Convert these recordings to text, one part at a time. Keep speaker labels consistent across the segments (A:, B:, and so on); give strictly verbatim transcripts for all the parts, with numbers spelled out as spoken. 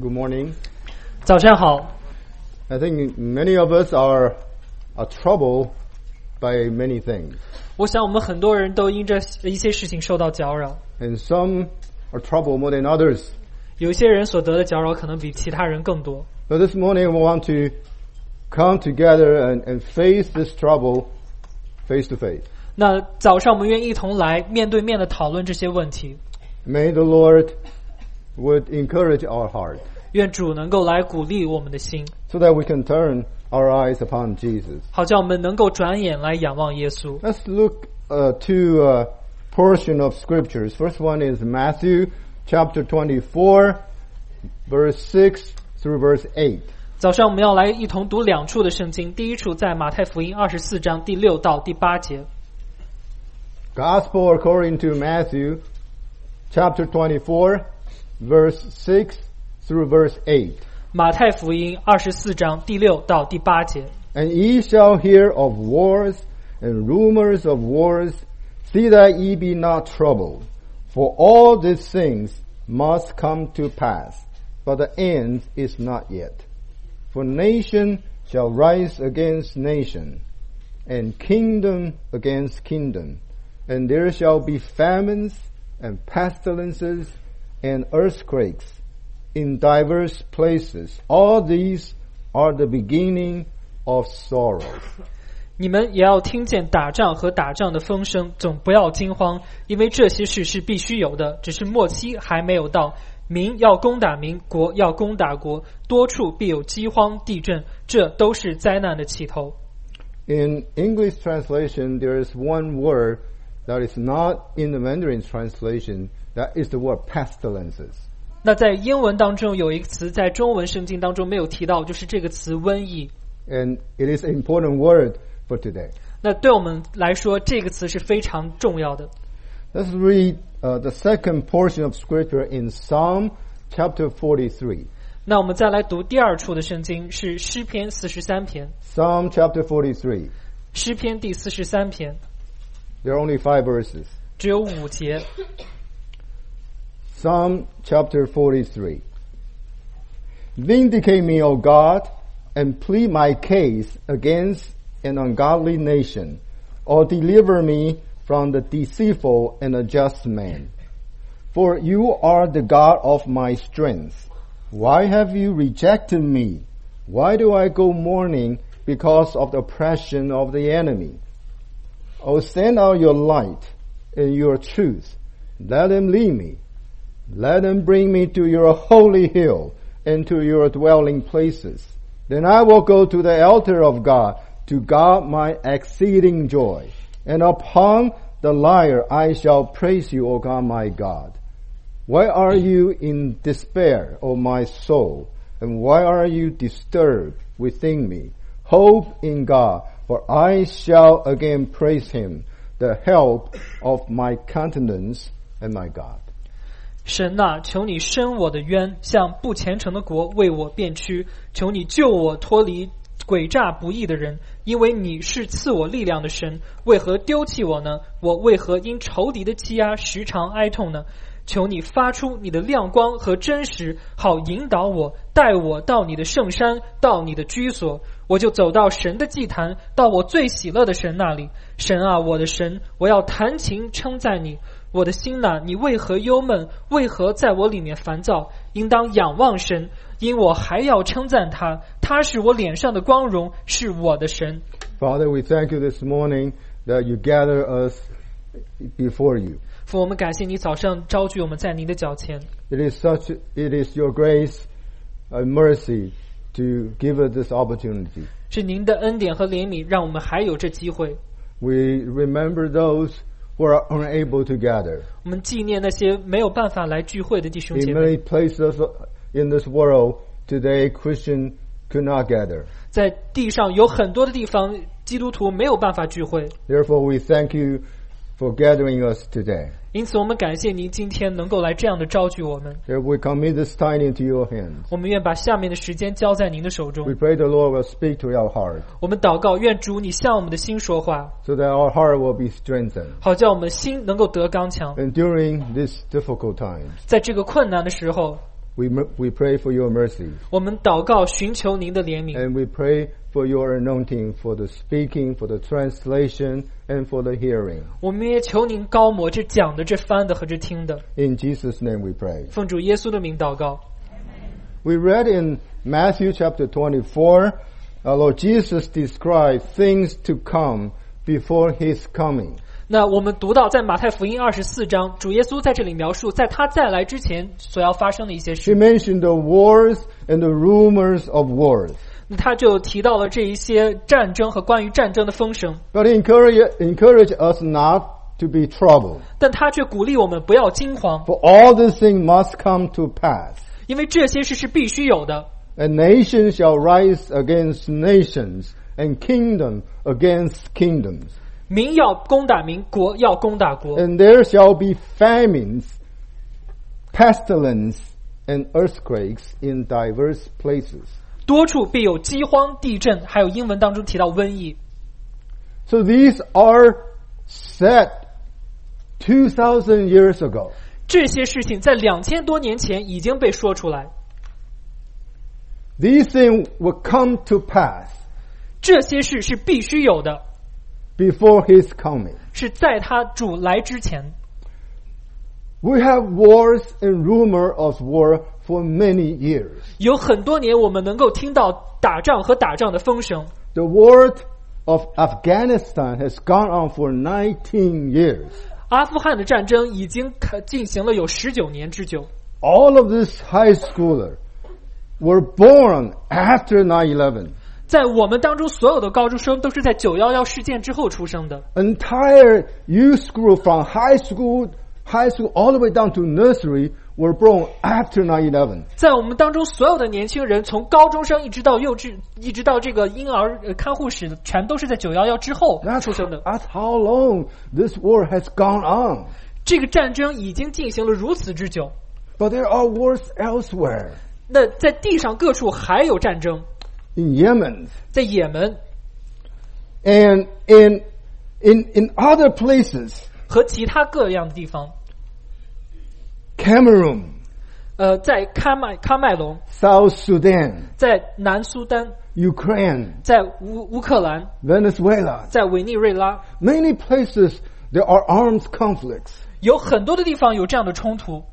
A: Good morning.
B: 早上好。
A: I think many of us are, are troubled by many things.
B: 我想我们很多人都因着一些事情受到搅扰，
A: And some are troubled more than others.
B: 有一些人所得的搅扰可能比其他人更多。
A: So this morning we want to come together and, and face this trouble face to face.
B: 那早上我们愿一同来面对面的讨论这些问题，
A: May the Lord would encourage our heart
B: 愿主能够来鼓励我们的心，
A: so that we can turn our eyes upon Jesus.
B: 好叫我们能够转眼来仰望耶稣。
A: Let's look uh, to a portion of scriptures. First one is Matthew chapter twenty-four, verse six through verse eight.
B: 早上我们要来一同读两处的圣经，第一处在马太福音二十四章第六到第八节。
A: Gospel according to Matthew chapter twenty-four, verse six through verse eight.
B: 马太福音二十四章第六到第八节。
A: And ye shall hear of wars and rumors of wars. See that ye be not troubled. For all these things must come to pass, but the end is not yet. For nation shall rise against nation, and kingdom against kingdom. And there shall be famines and pestilences and earthquakes in diverse places. All these are the beginning of sorrows.
B: 你们也要听见打仗和打仗的风声，总不要惊慌，因为这些事是必须有的，只是末期还没有到。民要攻打民，国要攻打国，多处必有饥荒、地震，这都是灾难的起头。
A: In English translation, there is one word that is not in the Mandarin translation. That is the word pestilences.
B: 那在英文当中有一个词，在中文圣经当中没有提到，就是这个词瘟疫。
A: And it is an important word for today.
B: 那对我们来说，这个词是非常重要的。
A: Let's read uh, the second portion of scripture in Psalm chapter forty-three.
B: 那我们再来读第二处的圣经，是诗篇四十三篇。
A: Psalm chapter forty-three.
B: 诗篇第四十三篇
A: There are only five verses.
B: 只有五节。
A: Psalm chapter forty-three. Vindicate me, O God, and plead my case against an ungodly nation, or deliver me from the deceitful and unjust man. For you are the God of my strength. Why have you rejected me? Why do I go mourning because of the oppression of the enemy? O send out your light and your truth. Let them lead me. Let them bring me to your holy hill and to your dwelling places. Then I will go to the altar of God, to God my exceeding joy. And upon the lyre I shall praise you, O God my God. Why are you in despair, O my soul? And why are you disturbed within me? Hope in God, for I shall again praise him, the help of my countenance and my God.
B: 神啊，求你伸我的冤，向不虔诚的国为我辩屈，求你救我脱离诡诈不义的人，因为你是赐我力量的神，为何丢弃我呢？我为何因仇敌的欺压时常哀痛呢？求你发出你的亮光和真实，好引导我，带我到你的圣山，到你的居所，我就走到神的祭坛，到我最喜乐的神那里。神啊，我的神，我要弹琴称赞你。我的心哪，你为何忧闷？为何在我里面烦躁？应当仰望神，因我还要称赞他，他是我脸上的光荣，是我的神。
A: Father, we thank you this morning that you gather us before you.
B: 父，我们感谢你早上召聚我们在您的脚前。
A: It is such, it is your grace and mercy to give us this opportunity.
B: 是您的恩典和怜悯，让我们还有这机会。
A: We remember those who are unable to gather.
B: 我们纪念那些没有办法来聚会的弟兄
A: In
B: 姐妹。
A: many places in this world today, Christians could not gather.
B: 在地上有很多的地方，基督徒没有办法聚会。
A: Therefore, we thank you for gathering us today.
B: 因此，我们感谢您今天能够来这样的召聚我们。
A: Therefore, we commit this time into your hands.
B: 我们愿把下面的时间交在您的手中
A: We。pray the Lord will speak to our heart
B: 我们祷告，愿主你向我们的心说话，
A: so that our heart will be strengthened.
B: 好叫我们心能够得刚强。
A: And during these difficult times,
B: 在这个困难的时候，
A: We, we pray for your mercy.
B: 我们祷告寻求您的怜悯，
A: And we pray for your anointing for the speaking, for the translation, and for the hearing.
B: 我们也求您高摩这讲的、这翻的和这听的。
A: In Jesus' name we pray.
B: 奉主耶稣的名祷告。
A: We read in Matthew chapter twenty-four, our Lord Jesus described things to come before His coming.
B: 那我们读到在马太福音二十四章，主耶稣在这里描述在他再来之前所要发生的一些
A: He
B: 事。
A: mentioned the wars and the rumors of wars.
B: 他就提到了这一些战争和关于战争的风声，
A: But he encouraged encourage us not to be troubled.
B: 但他却鼓励我们不要惊慌，
A: For all these things must come to pass.
B: 因为这些事是必须有的。
A: And nation shall rise against nations, and kingdom against kingdoms.
B: 民要攻打民，国要攻打国，
A: And there shall be famines, pestilence, and earthquakes in diverse places.
B: 多处必有饥荒、地震，还有英文当中提到瘟疫。
A: So these are said two thousand years ago.
B: 这些事情在两千多年前已经被说出来，
A: These things will come to pass
B: 这些事是必须有的，
A: before His coming.
B: 是在他主来之前。
A: We have wars and rumor of war for many years.
B: 有很多年我们能够听到打仗和打仗的风声。
A: The war of Afghanistan has gone on for nineteen years.
B: 阿富汗的战争已经进行了有十九年之久。
A: All of these high schoolers were born after nine eleven.
B: 在我们当中，所有的高中生都是在九一一事件之后出生的。
A: Entire youth group from high school, high school all the way down to nursery were born after nine eleven.
B: 在我们当中，所有的年轻人，从高中生一直到幼稚，一直到这个婴儿、呃、看护室，全都是在九一一之后
A: That's,
B: 出生的。
A: that's how long this war has gone on.
B: 这个战争已经进行了如此之久。
A: But there are wars elsewhere.
B: 那在地上各处还有战争，
A: In Yemen
B: 在也门
A: and in, in, in other places.
B: 和其他各样的地方。
A: Cameroon,
B: 呃，在喀麦喀麦隆，
A: South Sudan,
B: 在南苏丹，
A: Ukraine,
B: 在乌乌克兰，
A: Venezuela.
B: 在委内瑞拉，
A: Many places there are armed conflicts.
B: 有很多的地方有这样的冲突，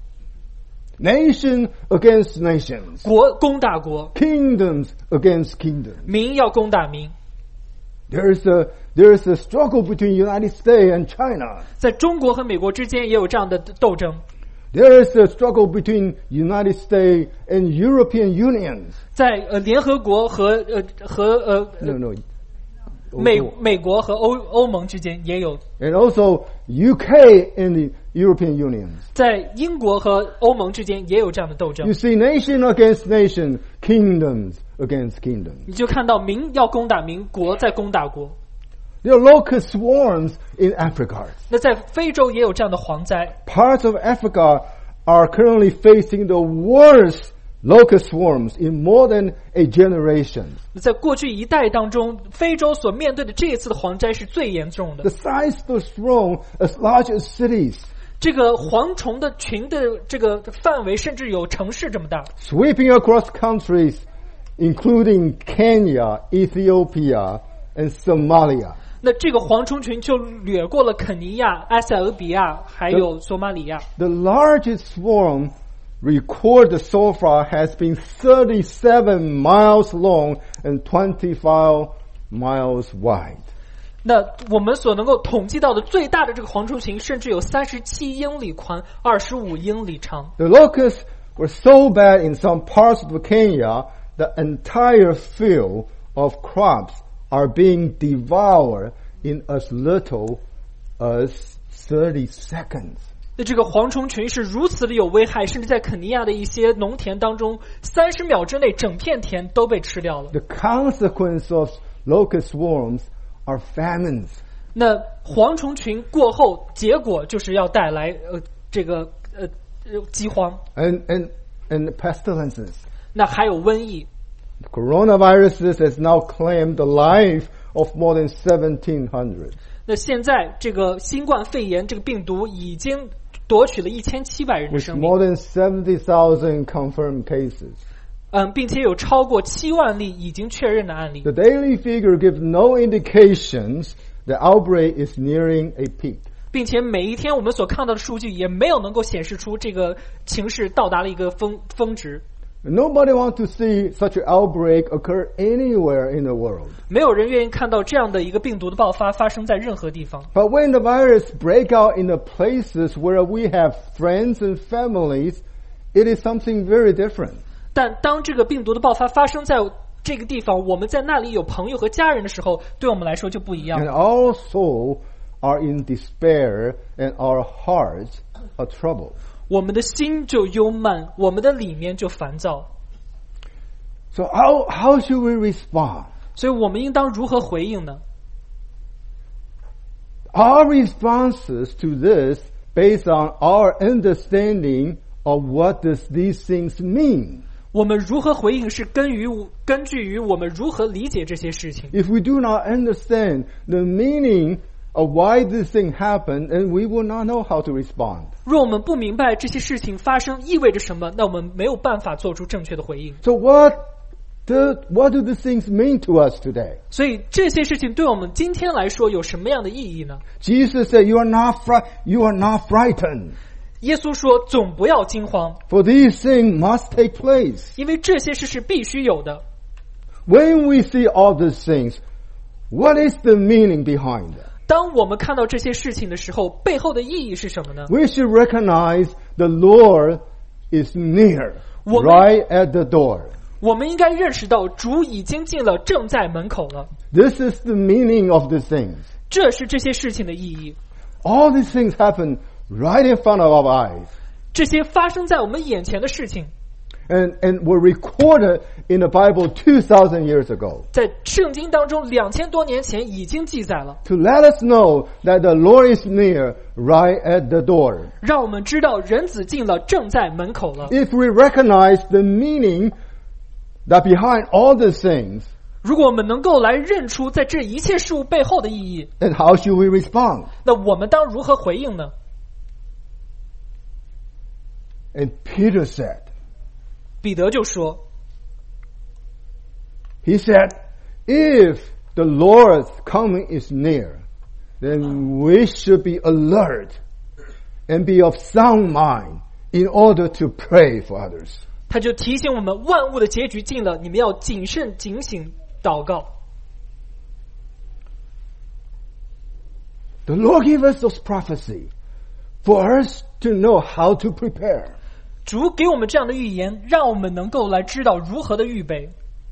A: Nation against nations.
B: 国攻打国，
A: Kingdoms against kingdoms.
B: 民要攻打民。
A: There is a, there is a struggle between United States and China.
B: 在中国和美国之间也有这样的斗争，
A: There is a struggle between United States and European unions.
B: 在呃联合国和呃和呃
A: No, no.
B: 美美国和欧欧盟之间也有，
A: And also U K and the European unions.
B: 在英国和欧盟之间也有这样的斗争
A: You。see nation against nation, kingdoms against kingdoms.
B: 你就看到民要攻打民，国在攻打国。
A: There are locust swarms in Africa.
B: 那在非洲也有这样的蝗灾，
A: Parts of Africa are currently facing the worst locust swarms in more than a generation.
B: 在过去一代当中，非洲所面对的这一次的蝗灾是最严重的
A: The。size of the swarm as large as cities,
B: 这个蝗虫的群的这个范围甚至有城市这么大，
A: sweeping across countries, including Kenya, Ethiopia, and Somalia.
B: 那这个蝗虫群就掠过了肯尼亚、埃塞俄比亚，还有索马里亚。
A: The largest swarm recorded so far has been thirty-seven miles long and twenty-five miles wide.
B: 那我们所能够统计到的最大的这个蝗虫群，甚至有三十七英里宽、二十五英里长。
A: The locusts were so bad in some parts of Kenya that entire field of crops are being devoured in as little as thirty seconds.
B: 那这个蝗虫群是如此的有危害，甚至在肯尼亚的一些农田当中，三十秒之内整片田都被吃掉了。
A: The consequence of locust swarms are famines.
B: 那蝗虫群过后，结果就是要带来呃这个呃饥荒，
A: And, and, and pestilences.
B: 那还有瘟疫。
A: Coronavirus has now claimed the life of more than seventeen hundred.
B: 那现在这个新冠肺炎这个病毒已经夺取了一千七百人的
A: with
B: 生命，
A: more than seventy thousand confirmed cases.
B: 嗯，并且有超过七万例已经确认的案例。
A: The daily figure gives no indications the outbreak is nearing a peak.
B: 并且每一天我们所看到的数据也没有能够显示出这个情势到达了一个峰峰值。
A: Nobody wants to see such an outbreak occur anywhere in the world.
B: 没有人愿意看到这样的一个病毒的爆发发生在任何地方。
A: But when the virus break out in the places where we have friends and families, it is something very different.
B: 但当这个病毒的爆发发生在这个地方，我们在那里有朋友和家人的时候，对我们来说就不一样。
A: And our souls are in despair and our hearts are troubled.
B: 我们的心就忧闷，我们的里面就烦躁。
A: So how, how should we respond?
B: 所以我们应当如何回应呢？
A: Our responses to this based on our understanding of what does these things mean.
B: 我们如何回应是根于根据于我们如何理解这些事情。
A: If we do not understand the meaning of why this thing happened, then we will not know how to respond.
B: 若我们不明白这些事情发生意味着什么，那我们没有办法做出正确的回应。
A: So what the, what do these things mean to us today?
B: 所以这些事情对我们今天来说有什么样的意义呢？
A: Jesus said, "You are not fri- you are not frightened,
B: 耶稣说：“总不要惊慌，
A: for these things must take place."
B: 因为这些事是必须有的。
A: When we see all these things, what is the meaning behind them?
B: 当我们看到这些事情的时候，背后的意义是什么呢？
A: We should recognize the Lord is near,
B: 我们-
A: right at the door.
B: 我们应该认识到主已经进了，正在门口了。
A: This is the meaning of these things.
B: 这是这些事情的意义。
A: All these things happen right in front of our eyes
B: 这些发生在我们眼前的事情，
A: and, and were recorded in the Bible two thousand years ago
B: 在圣经当中两千多年前已经记载了，
A: to let us know that the Lord is near, right at the door.
B: 让我们知道人子进了，正在门口了。
A: If we recognize the meaning that behind all these things,
B: 如果我们能够来认出在这一切事物背后的意义，
A: then how should we respond?
B: 那我们当如何回应呢？
A: And Peter said,
B: 彼得就说，
A: he said, if the Lord's coming is near, then we should be alert and be of sound mind in order to pray for others.
B: 他就提醒我们，万物的结局近了，你们要谨慎警醒祷告。
A: The Lord gave us those prophecy for us to know how to prepare.
B: 主给我们这样的预言，让我们能够来知道如何的预备。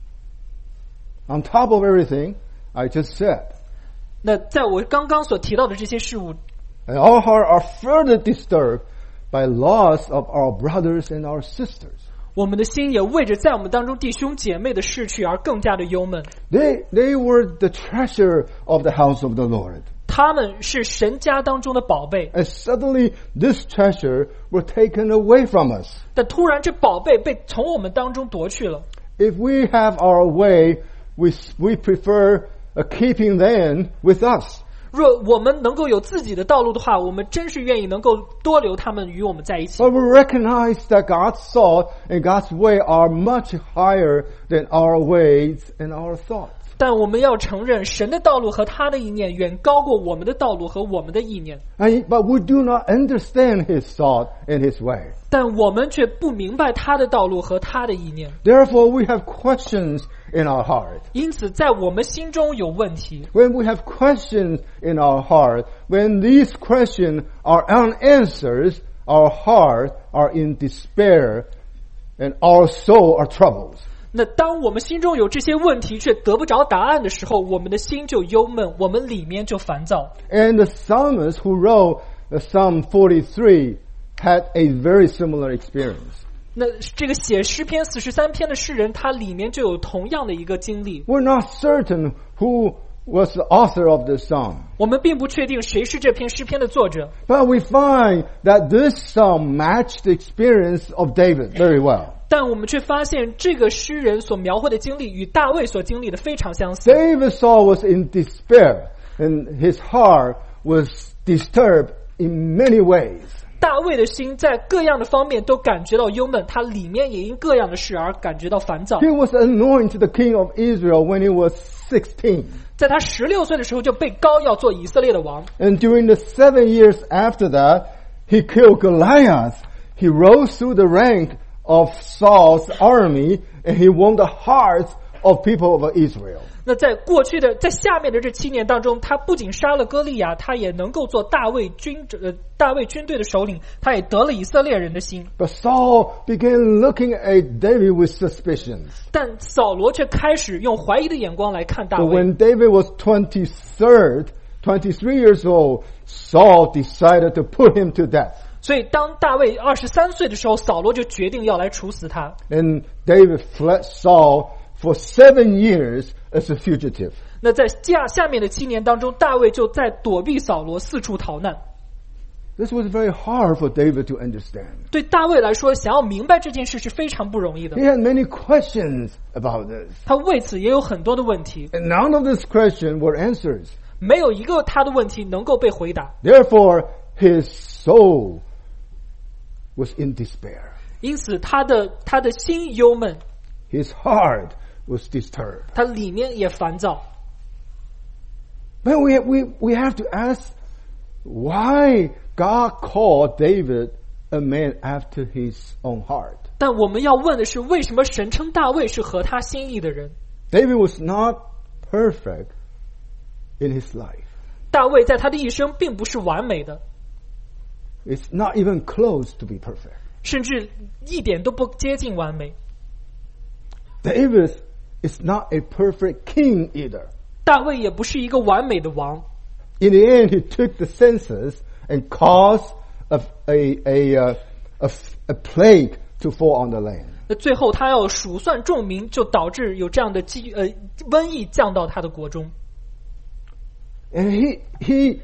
A: On top of everything I just said,
B: 那在我刚刚所提到的这些事物，
A: and our hearts are further disturbed by loss of our brothers and our sisters.
B: 我们的心也为着在我们当中弟兄姐妹的逝去而更加的忧闷。
A: They, they were the treasure of the house of the Lord.
B: 他们是神家当中的宝贝，
A: And suddenly this treasure were taken away from us.
B: 但突然这宝贝被从我们当中夺去了。
A: If we have our way, we, we prefer uh, keeping them with us.
B: 若我们能够有自己的道路的话，我们真是愿意能够多留他们与我们在一起。
A: But we recognize that God's thought and God's way are much higher than our ways and our thoughts.
B: 但我们要承认，神的道路和他的意念远高过我们的道路和我们的意念。
A: And, but we do not understand His thought and His way.
B: 但我们却不明白他的道路和他的意念，
A: Therefore, we have questions in our heart.
B: 因此在我们心中有问题。
A: When we have questions in our heart, when these questions are unanswered, our heart are in despair and our soul are troubled.
B: 那当我们心中有这些问题却得不着答案的时候，我们的心就忧闷，我们里面就烦躁。
A: And the psalmist who wrote the Psalm forty-three had a very similar experience.
B: 那这个写诗篇四十三篇的诗人，他里面就有同样的一个经历。
A: We're not certain who was the author of this psalm,
B: 我们并不确定谁是这篇诗篇的作者，
A: but we find that this psalm matched the experience of David very well.
B: 但我们却发现这个诗人所描绘的经历与大卫所经历的非常相似。
A: David Saul was in despair and his heart was disturbed in many ways.
B: 大卫的心在各样的方面都感觉到忧闷，他里面也因各样的事而感觉到烦躁。
A: He was anointed the king of Israel when he was sixteen.
B: 在他十六岁的时候就被膏要做以色列的王。
A: And during the seven years after that, he killed Goliath. He rose through the rank of Saul's army, and he won the hearts of people of Israel.
B: 那在过去的在下面的这七年当中，他不仅杀了歌利亚，他也能够做大卫军呃大卫军队的首领，他也得了以色列人的心。
A: But Saul began looking at David with suspicions.
B: 但扫罗却开始用怀疑的眼光来看大
A: So
B: 卫。
A: when David was twenty-third, twenty-three years old, Saul decided to put him to death.
B: 所以当大卫二十三岁的时候，扫罗就决定要来处死他。
A: And David fled Saul for seven years as a fugitive.
B: 那在下下面的七年当中，大卫就在躲避扫罗，四处逃难。
A: This was very hard for David to understand.
B: 对大卫来说，想要明白这件事是非常不容易的
A: He。had many questions about this.
B: 他为此也有很多的问题，
A: And none of these questions were answers.
B: 没有一个他的问题能够被回答。
A: Therefore, his soul was in despair.
B: 因此，他的他的心忧闷，
A: His heart was disturbed.
B: 他里面也烦躁。
A: But we, we, we have to ask why God called David a man after his own heart.
B: 但我们要问的是，为什么神称大卫是合他心意的人？
A: David was not perfect in his life.
B: 大卫在他的一生并不是完美的，
A: It's not even close to be perfect.
B: 甚至一点都不接近完美。
A: David is not a perfect king either.
B: 大卫也不是一个完美的王。
A: In the end, he took the census and caused a, a, a, a, a, a plague to fall on the land.
B: 那最后他要数算众民，就导致有这样的饥呃瘟疫降到他的国中。
A: And he, he,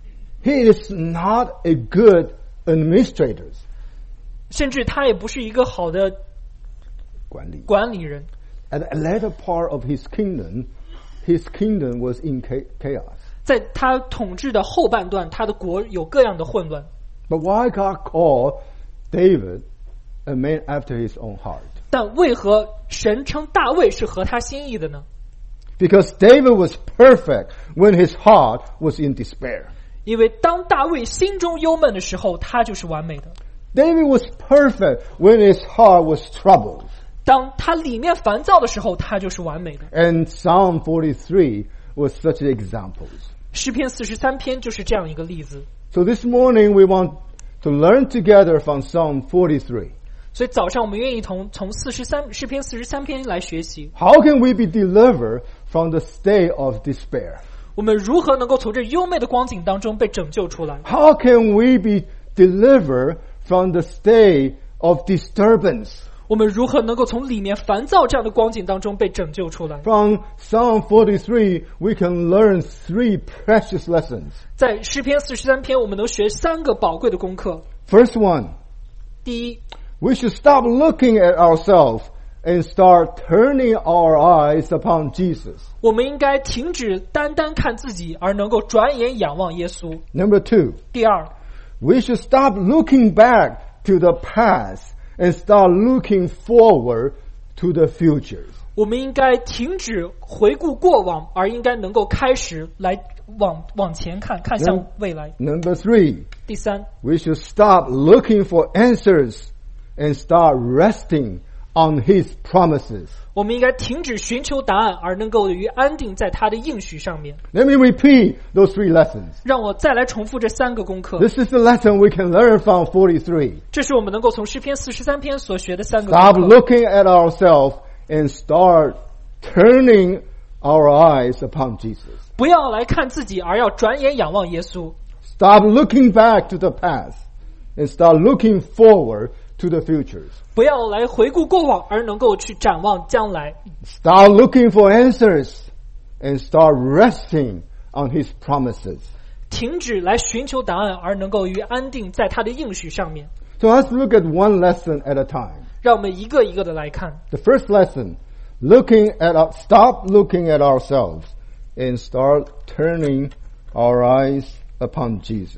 A: he is not a good administrator.
B: 甚至他也不是一个好的
A: 管理。
B: 管理人。
A: At the latter part of his kingdom, his kingdom was in chaos.
B: 在他统治的后半段，他的国有各样的混乱。
A: But why God called David a man after his own heart?
B: 但为何神称大卫是合他心意的呢？
A: Because David was perfect when his heart was in despair.
B: 因为当大卫心中忧闷的时候，他就是完美的。
A: David was perfect when his heart was troubled.
B: 当他里面烦躁的时候，他就是完美的。
A: And Psalm forty-three was such examples.
B: 诗篇四十三篇就是这样一个例子。
A: So this morning we want to learn together from Psalm forty-three.
B: 所以早上我们愿意同从四十三诗篇四十三篇来学习。
A: How can we be delivered from the state of despair?
B: 我们如何能够从这优美的光景当中被拯救出来？
A: How can we be delivered from the state of disturbance?
B: 我们如何能够从里面烦躁这样的光景当中被拯救出来？
A: From Psalm forty-three, we can learn three precious lessons.
B: 在诗篇四十三篇，我们能学三个宝贵的功课。
A: First one,
B: 第一，
A: we should stop looking at ourselves and start turning our eyes upon Jesus.
B: 我们应该停止单单看自己，而能够转眼仰望耶稣。
A: Number two,
B: 第二，
A: we should stop looking back to the past and start looking forward to the future.
B: 我们应该停止回顾过往，而应该能够开始来往往前看，看向未来。
A: Number three,
B: 第三，
A: we should stop looking for answers and start resting on His promises.
B: 我们应该停止寻求答案，而能够于安定在他的应许上面。
A: Let me repeat those three lessons.
B: 让我再来重复这三个功课。
A: This is the lesson we can learn from forty-three.
B: 这是我们能够从诗篇四十三篇所学的三个
A: Stop
B: 功课。
A: looking at ourselves and start turning our eyes upon Jesus.
B: 不要来看自己，而要转眼仰望耶稣。
A: Stop looking back to the past and start looking forward to the futures.
B: 不要来回顾过往，而能够去展望将来。
A: Start looking for answers and start resting on His promises.
B: 停止来寻求答案，而能够于安定在他的应许上面。
A: So let's look at one lesson at a time.
B: 让我们一个一个的来看。
A: The first lesson, looking at our, stop looking at ourselves and start turning our eyes upon Jesus.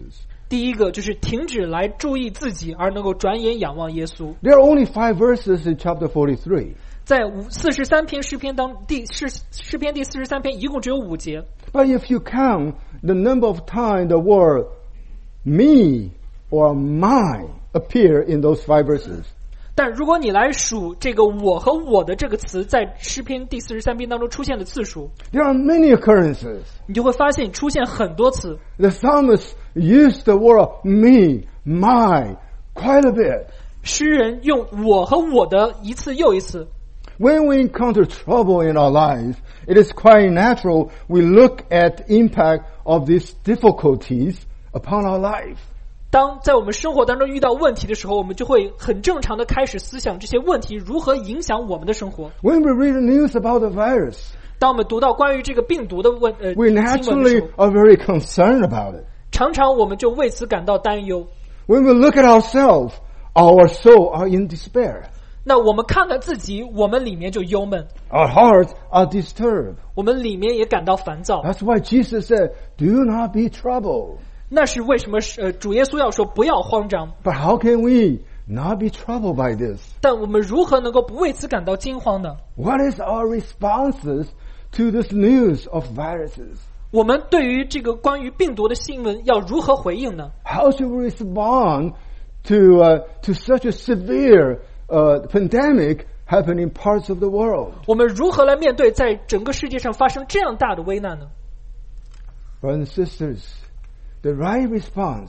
B: 第一个就是停止来注意自己，而能够转眼仰望耶稣。
A: There are only five verses in chapter forty-three.
B: 在五四十三篇诗篇当第诗诗篇第四十三篇一共只有五节，
A: But if you count the number of times the word me or mine appear in those five verses,
B: 但如果你来数这个我和我的这个词在诗篇第四十三篇当中出现的次数，
A: there are many occurrences.
B: 你就会发现出现很多次。
A: The psalmist used the word me, mine quite a bit.
B: 诗人用我和我的一次又一次。
A: When we encounter trouble in our life, it is quite natural we look at the impact of these difficulties upon our life.
B: 当在我们生活当中遇到问题的时候，我们就会很正常的开始思想这些问题如何影响我们的生活。
A: When we read the news about the virus,
B: 当我们读到关于这个病毒的问呃
A: we
B: 新闻的
A: naturally
B: 时候，
A: are very concerned about it.
B: 常常我们就为此感到担忧。
A: When we look at ourselves, our soul are in despair.
B: 那我们看看自己，我们里面就忧闷，
A: Our hearts are disturbed.
B: 我们里面也感到烦躁。
A: That's why Jesus said, do not be troubled.
B: 那是为什么？呃，主耶稣要说不要慌张。
A: But how can we not be troubled by this?
B: 但我们如何能够不为此感到惊慌呢？
A: What is our responses to this news of viruses?
B: 我们对于这个关于病毒的新闻要如何回应呢？
A: How should we respond to uh, to such a severe uh, pandemic happening in parts of the world?
B: 我们如何来面对在整个世界上发生这样大的危难呢？
A: Brothers and sisters, the right response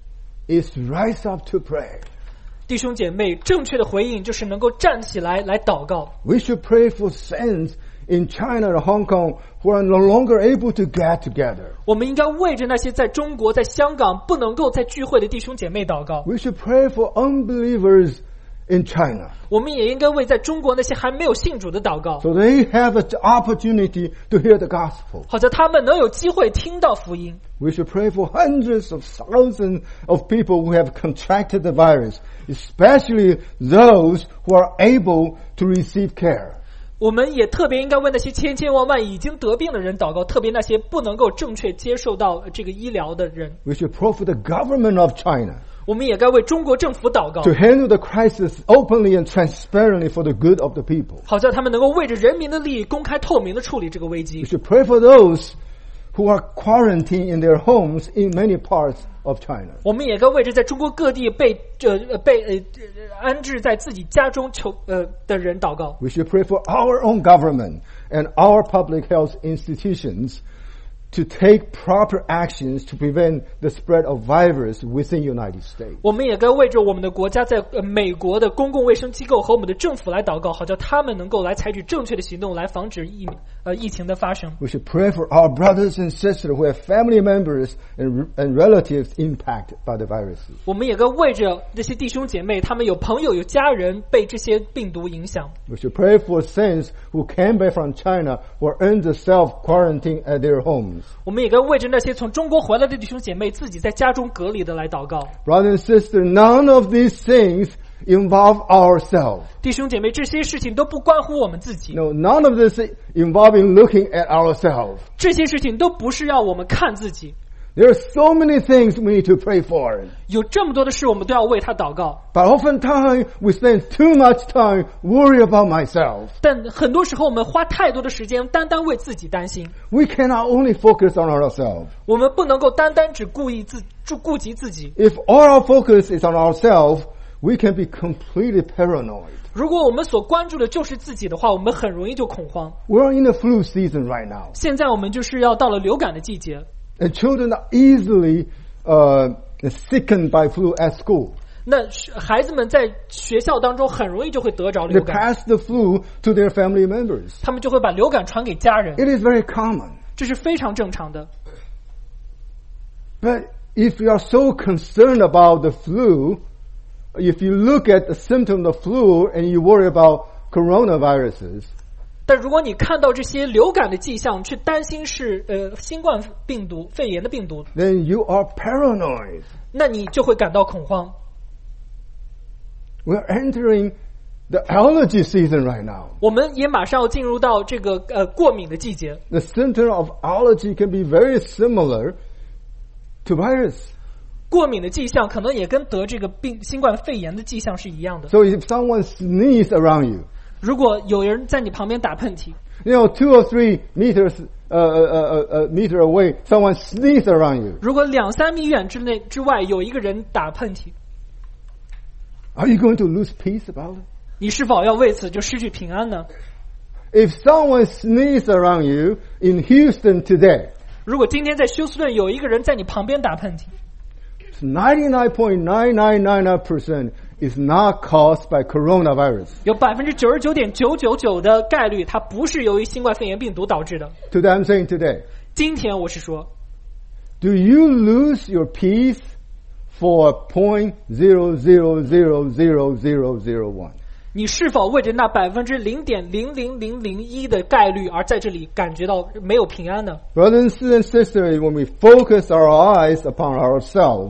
A: is rise up to pray.
B: 弟兄姐妹，正确的回应就是能够站起来来祷告。
A: We should pray for saints in China and Hong Kong who are no longer able to get together.
B: 我们应该为着那些在中国、在香港不能够再聚会的弟兄姐妹祷告。
A: We should pray for unbelievers in China,
B: 我们也应该为在中国那些还没有信主的祷告，
A: so they have an opportunity to hear the gospel.
B: 好叫他们能有机会听到福音。
A: We should pray for hundreds of thousands of people who have contracted the virus, especially those who are able to receive care.
B: 我们也特别应该为那些千千万万已经得病的人祷告，特别那些不能够正确接受到这个医疗的人。
A: We should pray for the government of China
B: 我们也该为中国政府祷告，
A: to handle the crisis openly and transparently for the good of the people.
B: 好叫他们能够为着人民的利益公开透明的处理这个危
A: We
B: 机。
A: should pray for those who are quarantined in their homes in many parts of China.
B: 我们也该为着在中国各地被这、呃、被呃呃安置在自己家中求呃的人祷告。
A: We should pray for our own government and our public health institutions to take proper actions to prevent the spread of virus within the United States.
B: 我们也该为着我们的国家在呃美国的公共卫生机构和我们的政府来祷告，好叫他们能够来采取正确的行动来防止疫呃疫情的发生。
A: We should pray for our brothers and sisters who have family members and, and relatives impacted by the virus.
B: 我们也该为着这些弟兄姐妹，他们有朋友有家人被这些病毒影响。
A: We should pray for saints who came back from China who are under self-quarantine at their homes.
B: 我们也该为着那些从中国回来的弟兄姐妹自己在家中隔离的来祷告。
A: Brothers and sisters, none of these things involve ourselves.
B: 弟兄姐妹，这些事情都不关乎我们自己，
A: No, none of this involving looking at ourselves.
B: 这些事情都不是要我们看自己。
A: There are so many things we need to pray for.
B: 有这么多的事，我们都要为他祷告。
A: But oftentimes we spend too much time worrying about myself.
B: 但很多时候，我们花太多的时间单单为自己担心。
A: We cannot only focus on ourselves.
B: 我们不能够单单只顾意自顾及自己。
A: If all our focus is on ourselves, we can be completely paranoid.
B: 如果我们所关注的就是自己的话，我们很容易就恐慌。
A: We're in the flu season right now.
B: 现在我们就是要到了流感的季节，
A: And children are easily uh, sickened by flu at school.
B: 那孩子们在学校当中很容易就会得着
A: They
B: 流感，
A: pass the flu to their family members.
B: 他们就会把流感传给家人，
A: It is very common.
B: 这是非常正常的。
A: But if you are so concerned about the flu, if you look at the symptom of the flu and you worry about coronaviruses,
B: 但如果你看到这些流感的迹象，却担心是呃新冠病毒、肺炎的病毒，
A: then you are paranoid.
B: 那你就会感到恐慌。
A: We are entering the allergy season right now.
B: 我们也马上要进入到这个呃过敏的季节。
A: The symptom of allergy can be very similar to virus.
B: 过敏的迹象可能也跟得这个病新冠肺炎的迹象是一样的。
A: So if someone sneezes around you,
B: 如果有人在你旁边打喷嚏，
A: you know, two or three meters uh, uh, uh, uh, meter away, someone sneezes around you.
B: 如果两三米远之内之外有一个人打喷嚏，
A: Are you going to lose peace about it?
B: 你是否要为此就失去平安呢？
A: If someone sneezes around you in Houston today,
B: 如果今天在休斯顿有一个人在你旁边打喷嚏，
A: ninety-nine point nine nine nine nine percent is not caused by coronavirus.
B: 有百分之九十九点九九九的概率，它不是由于新冠肺炎病毒导致的。
A: Today I'm saying today,
B: 今天我是说，
A: do you lose your peace for zero point zero zero zero zero zero zero one?
B: 你是否为着那百分之零点零零零零一的概率而在这里感觉到没有平安呢？
A: Brothers and sisters, when we focus our eyes upon ourselves,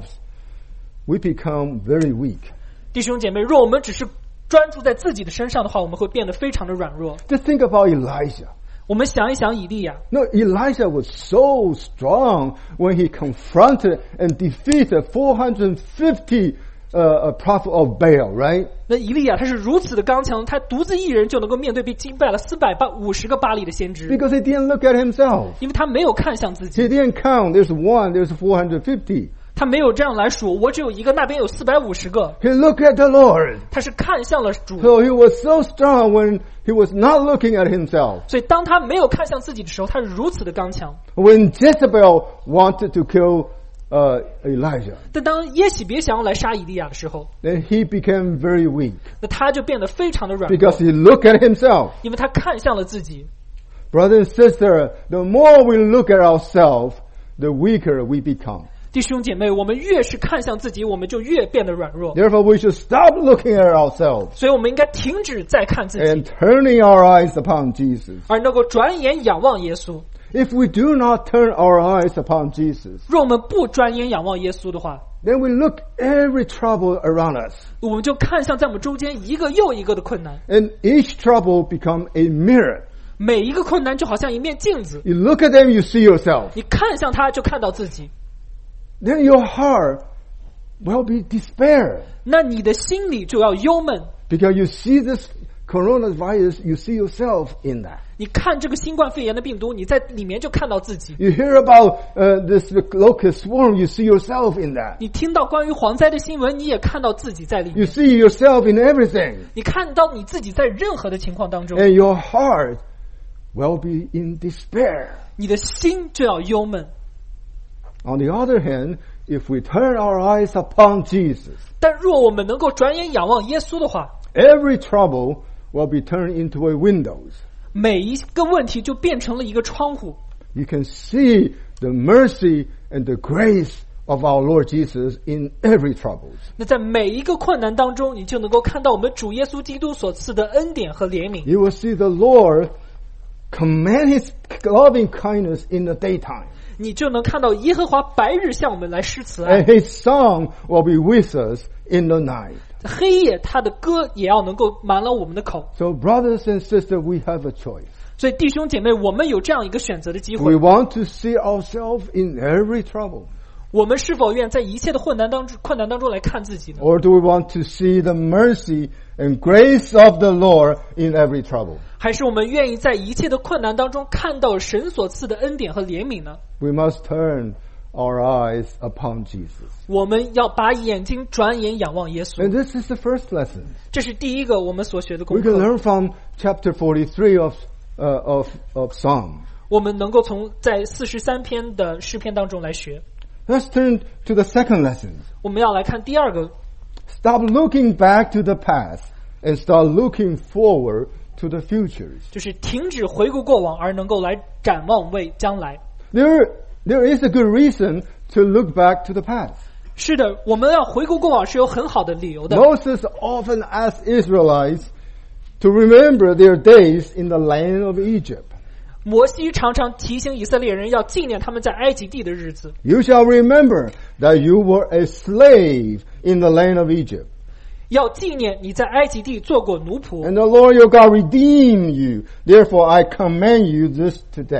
A: we become very weak.
B: 弟兄姐妹，若我们只是专注在自己的身上的话，我们会变得非常的软弱。
A: Just think about Elijah.
B: 我们想一想以利亚，
A: No, Elijah was so strong when he confronted and defeated four hundred fifty uh, a prophet of Baal, right?
B: 那以利亚他是如此的刚强，他独自一人就能够面对并击败了四百五十个巴力的先知，
A: Because he didn't look at himself.
B: 因为他没有看向自己，
A: He didn't count. There's one, there's four hundred fifty.
B: 他没有这样来数，我只有一个，那边有四百五十个，
A: He looked at the Lord.
B: 他是看向了主。
A: So he was so strong when he was not looking at himself.
B: 所以当他没有看向自己的时候，他是如此的刚强。
A: When Jezebel wanted to kill uh, Elijah,
B: 但当耶洗别想要来杀以利亚的时候，
A: then he became very weak
B: 那他就变得非常的软弱，
A: because he looked at himself.
B: 因为他看向了自己。
A: Brother and sister, the more we look at ourselves, the weaker we become.
B: 弟兄姐妹，我们越是看向自己，我们就越变得软弱。
A: Therefore, we should stop looking at ourselves
B: 所以我们应该停止再看自己，
A: and turning our eyes upon Jesus.
B: 而能够转眼仰望耶稣。
A: If we do not turn our eyes upon Jesus,
B: 若我们不转眼仰望耶稣的话，
A: then we look every trouble around us,
B: 我们就看向在我们中间一个又一个的困难，
A: and each trouble become a mirror.
B: 每一个困难就好像一面镜子，
A: You look at them, you see yourself.
B: 你看向它就看到自己，
A: Then your heart will be despair
B: 那你的心里就要忧闷。
A: because you see this coronavirus, you see yourself in that.
B: 你看这个新冠肺炎的病毒，你在里面就看到自己。
A: You hear about uh, this locust swarm, you see yourself in that.
B: 你听到关于蝗灾的新闻，你也看到自己在里
A: You
B: 面。
A: see yourself in everything.
B: 你看到你自己在任何的情况当中，
A: And your heart will be in despair.
B: 你的心就要忧闷。
A: On the other hand, if we turn our eyes upon Jesus,
B: 但若我们能够转眼仰望耶稣的话，
A: every trouble will be turned into a windows.
B: 每一个问题就变成了一个窗户。
A: You can see the mercy and the grace of our Lord Jesus in every trouble.
B: 那在每一个困难当中，你就能够看到我们主耶稣基督所赐的恩典和怜悯。
A: You will see the Lord command His loving kindness in the daytime.
B: 你就能看到耶和华白日向我们来施慈爱，
A: And His song will be with us in the night.
B: 黑夜他的歌也要能够满了我们的口。
A: So brothers and sisters, we have a choice.
B: 所以弟兄姐妹，我们有这样一个选择的机
A: We
B: 会。
A: want to see ourselves in every trouble.
B: 我们是否愿在一切的困难当中困难当中来看自己呢？
A: Or do we want to see the mercy and grace of the Lord in every trouble?
B: 还是我们愿意在一切的困难当中看到神所赐的恩典和怜悯呢？
A: We must turn our eyes upon Jesus.
B: 我们要把眼睛转眼仰望耶
A: And
B: 稣。
A: this is the first lesson.
B: 这是第一个我们所学的
A: We
B: 功
A: can
B: 课。
A: learn from chapter forty-three of, uh, of, of Psalm.
B: 我们能够从在四十三篇的诗篇当中来学。
A: Let's turn to the second lesson.
B: 我们要来看第二个，
A: Stop looking back to the past and start looking forward to the futures.
B: 就是停止回顾过往，而能够来展望为将来。
A: There, there is a good reason to look back to the past.
B: 是的，我们要回顾过往是有很好的理由的。
A: Moses often asked Israelites to remember their days in the land of Egypt.
B: 摩西常常提醒以色列人要纪念他们在埃及地的日子。
A: You shall remember that you were a slave in the land of Egypt.
B: 要纪念你在埃及地做过奴仆，
A: And the Lord your God redeemed you. Therefore I command you this today.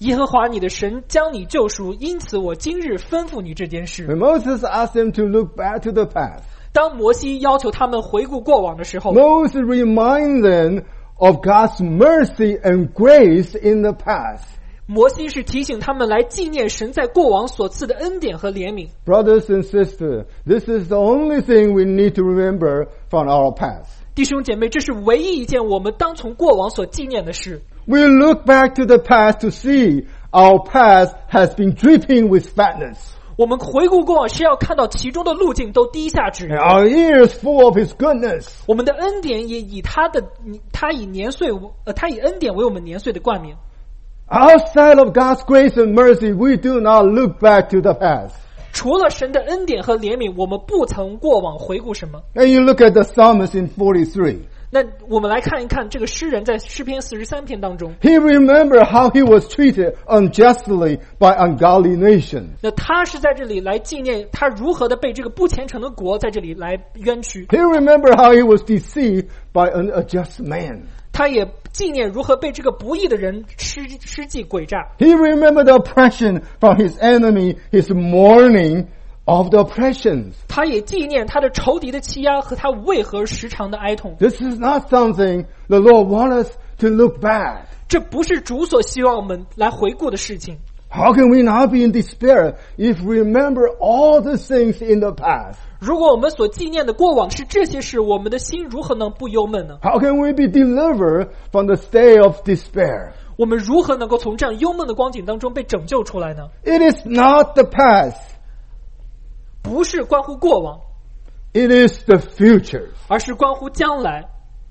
B: 耶和华你的神将你救赎，因此我今日吩咐你这件事。
A: When Moses asked them to look back to the past,
B: 当摩西要求他们回顾过往的时候，
A: Moses reminds them of God's mercy and grace in the past.
B: 摩西是提醒他们来纪念神在过往所赐的恩典和怜悯。
A: Brothers and sisters, this is the only thing we need to remember from our past.
B: 弟兄姐妹，这是唯一一件我们当从过往所纪念的事。
A: We look back to the past to see our past has been dripping with fatness.
B: 我们回顾过往是要看到其中的路径都低下脂
A: And our ears full of His goodness.
B: 我们的恩典也以他的他以年岁呃他以恩典为我们年岁的冠冕。
A: Outside of God's grace and mercy, we do not look back to the past.
B: 除了神的恩典和怜悯，我们不曾过往回顾什么。
A: And you look at the psalmist in forty-three.
B: 那我们来看一看这个诗人在诗篇四十三篇当中，
A: He remembered how he was treated unjustly by ungodly nations.
B: 那他是在这里来纪念他如何的被这个不虔诚的国在这里来冤屈，
A: He remembered how he was deceived by an unjust man.
B: 他也纪念如何被这个不义的人施施计诡诈。
A: He remembered the oppression from his enemy, his mourning of the oppressions.
B: 他也纪念他的仇敌的欺压和他为何时常的哀痛。
A: This is not something the Lord wants us to look back.
B: 这不是主所希望我们来回顾的事情。
A: How can we not be in despair if we remember all the things in the past?
B: 如果我们所纪念的过往是这些事，我们的心如何能不忧闷呢？
A: How can we be delivered from the state of despair?
B: 我们如何能够从这样忧闷的光景当中被拯救出来呢？
A: It is not the past.
B: 不是关乎过往，
A: It is the future.
B: 而是关乎将来，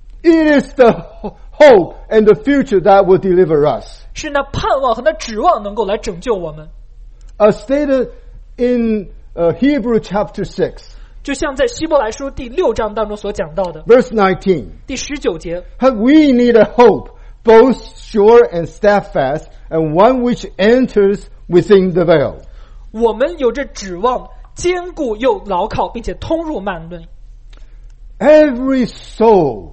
A: It is the hope and the future that will deliver us.
B: 是那盼望和那指望能够来拯救我们。
A: As stated in uh, Hebrew chapter six,
B: 就像在希伯来书第六章当中所讲到的
A: verse nineteen.
B: 第十九节，
A: But we need a hope, both sure and steadfast, and one which enters within the veil.
B: 我们有着指望，坚固又牢靠，并且通入幔内。
A: Every soul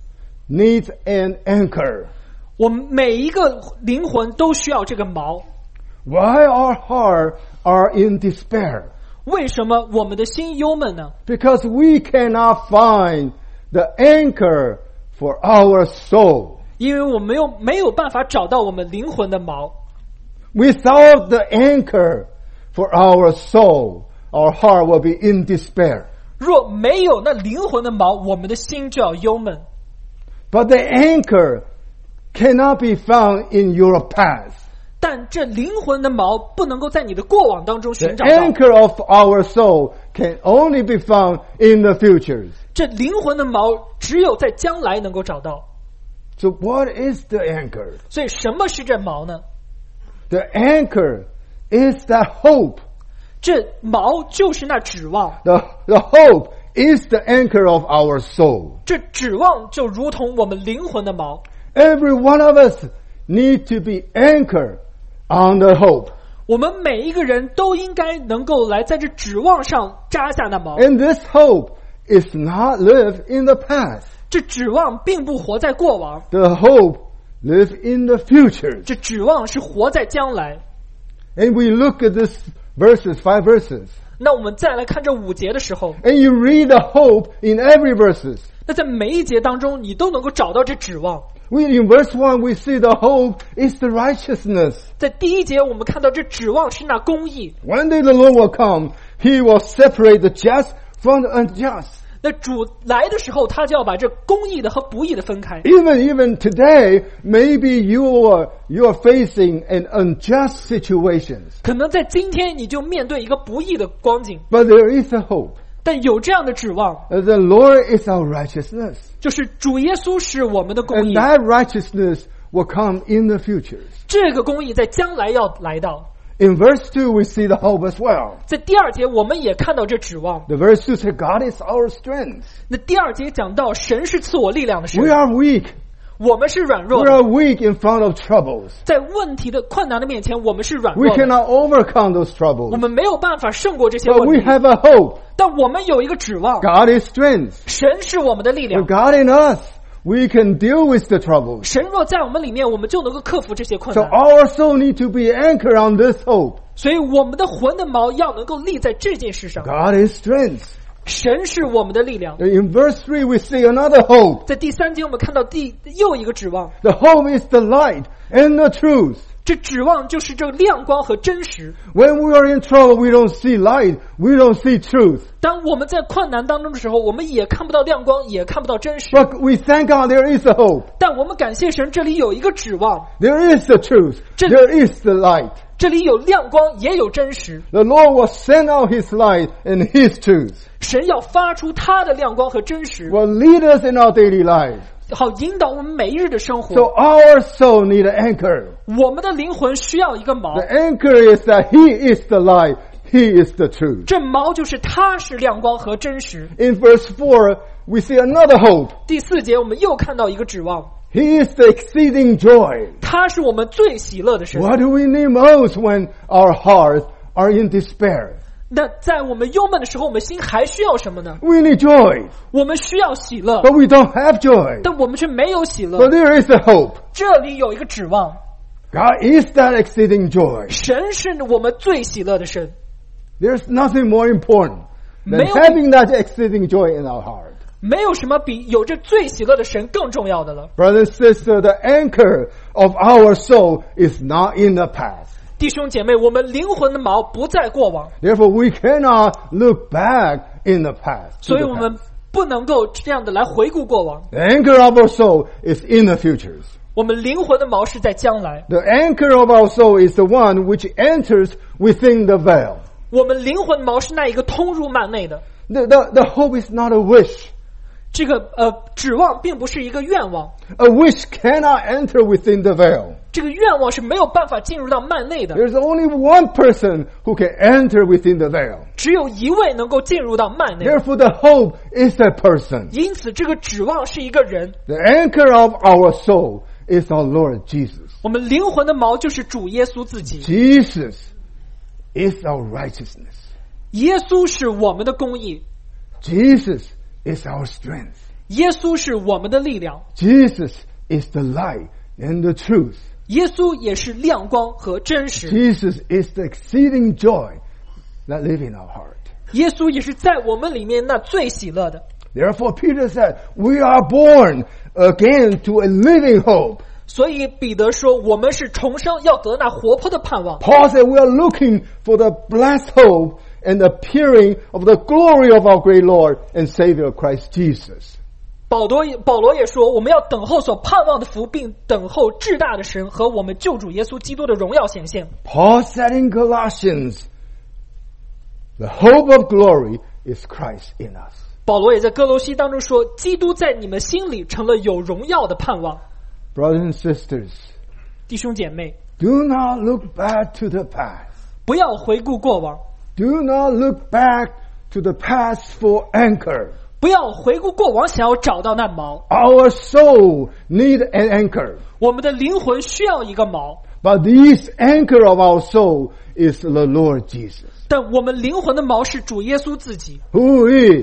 A: needs an anchor.
B: 我们每一个灵魂都需要这个锚。
A: Why our hearts are in despair?
B: 为什么我们的心忧闷呢？
A: Because we cannot find the anchor for our soul.
B: 因为我们没有没有办法找到我们灵魂的锚。
A: Without the anchor for our soul, our heart will be in despair.
B: 若没有那灵魂的锚，我们的心就要忧闷。
A: But the anchor cannot be found in your past.
B: 但这灵魂的锚不能够在你的过往当中
A: The
B: 寻找到。
A: anchor of our soul can only be found in the futures.
B: 这灵魂的锚只有在将来能够找到。
A: So what is the anchor?
B: 所以什么是这锚呢？
A: The anchor is that hope.
B: 这锚就是那指望，
A: The, the hope is the anchor of our soul.
B: 这指望就如同我们灵魂的锚。
A: Every one of us need to be anchored on the hope.
B: 我们每一个人都应该能够来在这指望上扎下那锚。
A: And this hope is not live in the past.
B: 这指望并不活在过往，
A: The hope live in the future.
B: 这指望是活在将来。
A: And we look at this verses, five verses.
B: 那我们再来看这五节的时候，
A: And you read the hope in every verses.
B: 那在每一节当中，你都能够找到这指望。
A: We, in verse one, we see the hope is the righteousness.
B: 在第一节，我们看到这指望是那公义。
A: One day the Lord will come. He will separate the just from the unjust.
B: 那主来的时候，他就要把这公义的和不义的分开。
A: Even, even today, maybe you are, you are facing an unjust situations.
B: 可能在今天，你就面对一个不义的光景，
A: But there is a hope.
B: 但有这样的指望，
A: The Lord is our righteousness.
B: 就是主耶稣是我们的公
A: And
B: 义。
A: that righteousness will come in the future.
B: 这个公义在将来要来到。
A: In verse two, we see the hope as well.
B: 在第二节，我们也看到这指望。
A: The verse two says, God is our strength.
B: 那第二节讲到神是赐我力量的神，
A: We are weak.
B: 我们是软弱
A: We
B: 的，
A: are weak in front of troubles.
B: 在问题的困难的面前，我们是软
A: We
B: 弱的，
A: cannot overcome those
B: 我
A: troubles.
B: 们没有办法胜过这些
A: But
B: 问
A: we
B: 题。
A: have a hope.
B: 但我们有一个指望，
A: God is strength.
B: 神是我们的力
A: And
B: 量，
A: God in us we can deal with the troubles.
B: 神若在我们里面，我们就能够克服这些困
A: So
B: 难。
A: our soul need to be anchored on this hope.
B: 所以我们的魂的锚要能够立在这件事上。
A: God is strength.
B: 神是我们的力量。
A: In verse three, we see another hope.
B: 在第三节，我们看到第又一个指望，
A: The hope is the light and the truth.
B: 这指望就是这个亮光和真实。
A: When we are in trouble, we don't see light, we don't see truth.
B: 当我们在困难当中的时候，我们也看不到亮光，也看不到真实。
A: But we thank God there is a hope.
B: 但我们感谢神，这里有一个指望，
A: There is the truth.
B: Just-
A: There is the light.
B: 这里有亮光，也有真实。
A: The Lord will send out His light and His truth.
B: 神要发出他的亮光和真实，
A: Will lead us in our daily life.
B: 好引导我们每一日的生
A: So
B: 活。
A: our soul need an anchor.
B: 我们的灵魂需要一个锚
A: The，anchor is that He is the light, He is the truth.
B: 这锚就是他是亮光和真实。
A: In verse four, we see another hope.
B: 第四节我们又看到一个指望，
A: He is the exceeding joy.
B: 他是我们最喜乐的神。
A: What do we need most when our hearts are in despair?
B: 那在我们忧闷的时候，我们心还需要什么呢？
A: We need joy,
B: 我们需要喜乐，
A: but we don't have joy.
B: 但我们却没有喜
A: But
B: 乐。
A: there is a hope.
B: 这里有一个指望，
A: God is that exceeding joy.
B: 神是我们最喜乐的神。
A: There's nothing more important than
B: 没有-
A: having that exceeding joy in our heart.
B: 没有什么比有着最喜乐的神更重要的了。
A: Brother and sister, the anchor of our soul is not in the past.
B: 弟兄姐妹，我们灵魂的锚不在过往，
A: Therefore, we cannot look back in the past. to
B: 所以
A: the
B: 我
A: past.
B: 们不能够这样的来回顾过往。
A: The anchor of our soul is in the futures.
B: 我们灵魂的锚是在将来，
A: The anchor of our soul is the one which enters within the veil.
B: 我们灵魂的锚是那一个通入幔内的。
A: The, the, the hope is not a wish.
B: 这个呃指望并不是一个愿望，
A: A wish cannot enter within the veil.
B: 这个愿望是没有办法进入到幔内的，
A: There's only one person who can enter within the veil.
B: 只有一位能够进入到幔内。
A: Therefore, the hope is a person.
B: 因此，这个指望是一个人。
A: The anchor of our soul is our Lord Jesus.
B: 我们灵魂的锚就是主耶稣自己，
A: Jesus is our righteousness.
B: 耶稣是我们的公义，
A: Jesus is our strength.
B: 耶稣是我们的力量，
A: Jesus is the light and the truth.
B: 耶稣也是亮光和真实，
A: Jesus is the exceeding joy that live in our heart.
B: 耶稣也是在我们里面那最喜乐的。
A: Therefore, Peter said, we are born again to a living hope.
B: 所以彼得说，我们是重生，要得那活泼的盼望。
A: Paul said, we are looking for the blessed hope and the appearing of the glory of our great Lord and Savior Christ Jesus.
B: 保罗也保罗也说，我们要等候所盼望的福，并等候至大的神和我们救主耶稣基督的荣耀显现。
A: Paul said in Colossians, the hope of glory is Christ in us.
B: 保罗也在哥罗西当中说，基督在你们心里成了有荣耀的盼望。
A: Brothers and sisters,
B: 弟兄姐妹，
A: do not look back to the past.
B: 不要回顾过往，
A: Do not look back to the past for anchor.
B: 不要回顾过往，想要找到那锚。
A: Our soul need an anchor.
B: 我们的灵魂需要一个锚，
A: But this anchor of our soul is the Lord Jesus,
B: 但我们灵魂的锚是主耶稣自己，
A: who is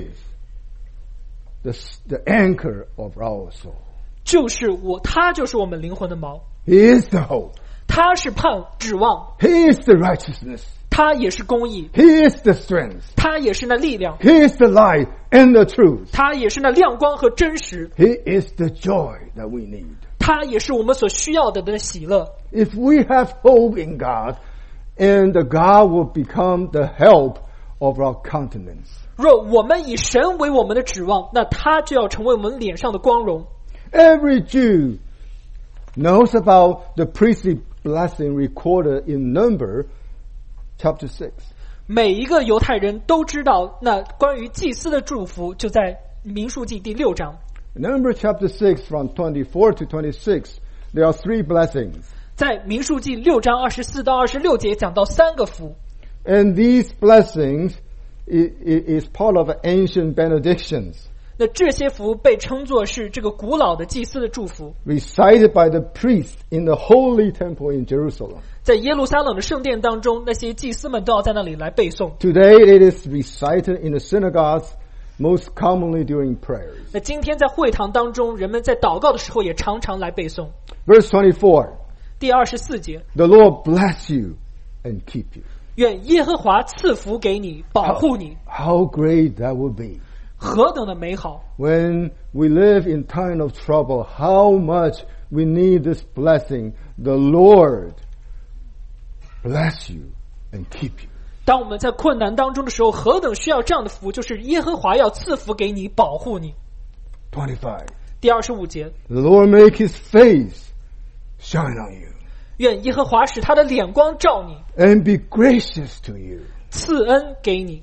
A: the, the anchor of our soul.
B: 就是我，他就是我们灵魂的锚，
A: He is the hope.
B: 他是盼指望，
A: He is the righteousness.
B: 他也是公义，
A: He is the strength.
B: 他也是那力量，
A: He is the light and the truth.
B: 他也是那亮光和真实，
A: He is the joy that we need.
B: 他也是我们所需要的的喜乐。
A: If we have hope in God, and God will become the help of our countenance.
B: 若我们以神为我们的指望，那他就要成为我们脸上的光荣。
A: Every Jew knows about the priestly blessing recorded in Number chapter six.
B: 每一个犹太人都知道，那关于祭司的祝福就在民数记第六章。
A: Number chapter six from twenty-four to twenty-six, there are three blessings.
B: 在民数记六章二十四到二十六节讲到三个福，
A: And these blessings is, is part of ancient benedictions
B: 那这些福被称作是这个古老的祭司的祝福，
A: recited by the priests in the holy temple in Jerusalem.
B: 在耶路撒冷的圣殿当中，那些祭司们都要在那里来背诵。
A: Today it is recited in the synagogues most commonly during prayers.
B: 那今天在会堂当中，人们在祷告的时候也常常来背诵。
A: Verse twenty-four,
B: 第二十四节，
A: the Lord bless you and keep you.
B: 愿耶和华赐福给你，保护你。
A: How great that would be.
B: 何等的美好！
A: When we live in time of trouble, how much we need this blessing. The Lord bless you and keep you.
B: 当我们在困难当中的时候，何等需要这样的福，就是耶和华要赐福给你，保护你。
A: twenty-five,
B: 第二十五节，
A: the Lord make his face shine on you
B: 愿耶和华使他的脸光照你，
A: and be gracious to you.
B: 赐恩给你。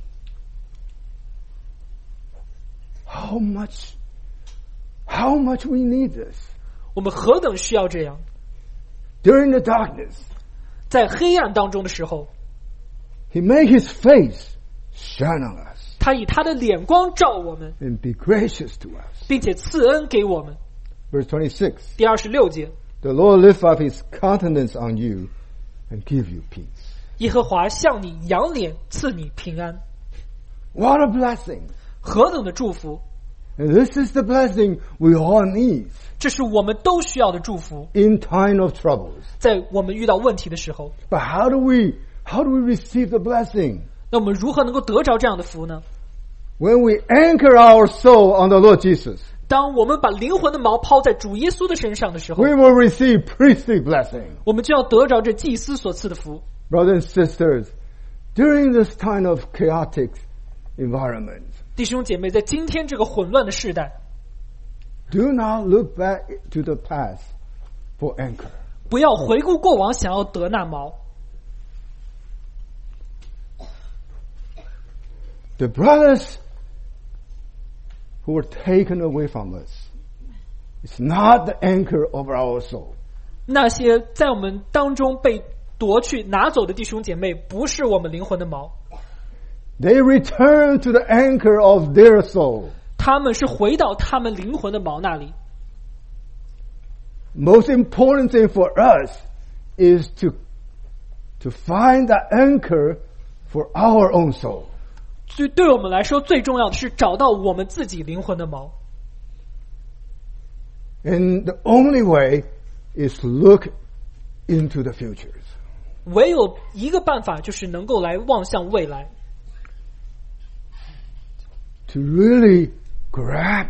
A: How much, how much we need this.
B: 我们何等需要这样！
A: During the darkness,
B: 在黑暗当中的时候，
A: he make his face shine on us
B: 他以他的脸光照我们，
A: and be gracious to us.
B: 并且赐恩给我们。
A: Verse twenty-six,
B: 第二十六节，
A: the Lord lift up his countenance on you and give you peace.
B: 耶和华向你扬脸，赐你平安。
A: What a blessing.
B: 何等的祝福！
A: And this is the blessing we all need
B: 这是我们都需要的祝福，
A: in time of troubles.
B: 在我们遇到问题的时候。
A: But how do we, how do we receive the blessing?
B: 那我们如何能够得着这样的福呢？
A: When we anchor our soul on the Lord Jesus,
B: 当我们把灵魂的锚抛在主耶稣的身上的时候，
A: we will receive priestly blessing.
B: 我们就要得着这祭司所赐的福。
A: Brothers and sisters, during this time of chaotic environment,
B: 弟兄姐妹，在今天这个混乱的时代，
A: do not look back to the past for anchor.
B: 不要回顾过往，想要得那锚。
A: The brothers who were taken away from us, it's not the anchor of our soul.
B: 那些在我们当中被夺去拿走的弟兄姐妹，不是我们灵魂的锚，
A: They return to the anchor of their soul.
B: 他们是回到他们灵魂的锚那里。
A: Most important thing for us is to, to find the anchor for our own soul.
B: 所以对我们来说，最重要的是找到我们自己灵魂的锚。
A: And the only way is to look into the futures.
B: 唯有一个办法，就是能够来望向未来，
A: To really grab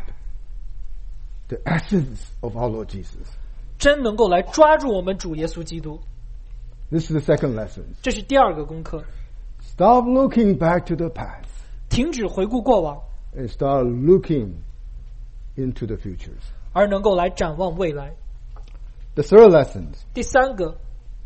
A: the essence of our Lord Jesus.
B: 真能够来抓住我们主耶稣基督。
A: This is the second lesson.
B: 这是第二个功课，
A: Stop looking back to the past
B: 停止回顾过往，
A: and start looking into the futures.
B: 而能够来展望未来。
A: The third lesson.
B: 第三个，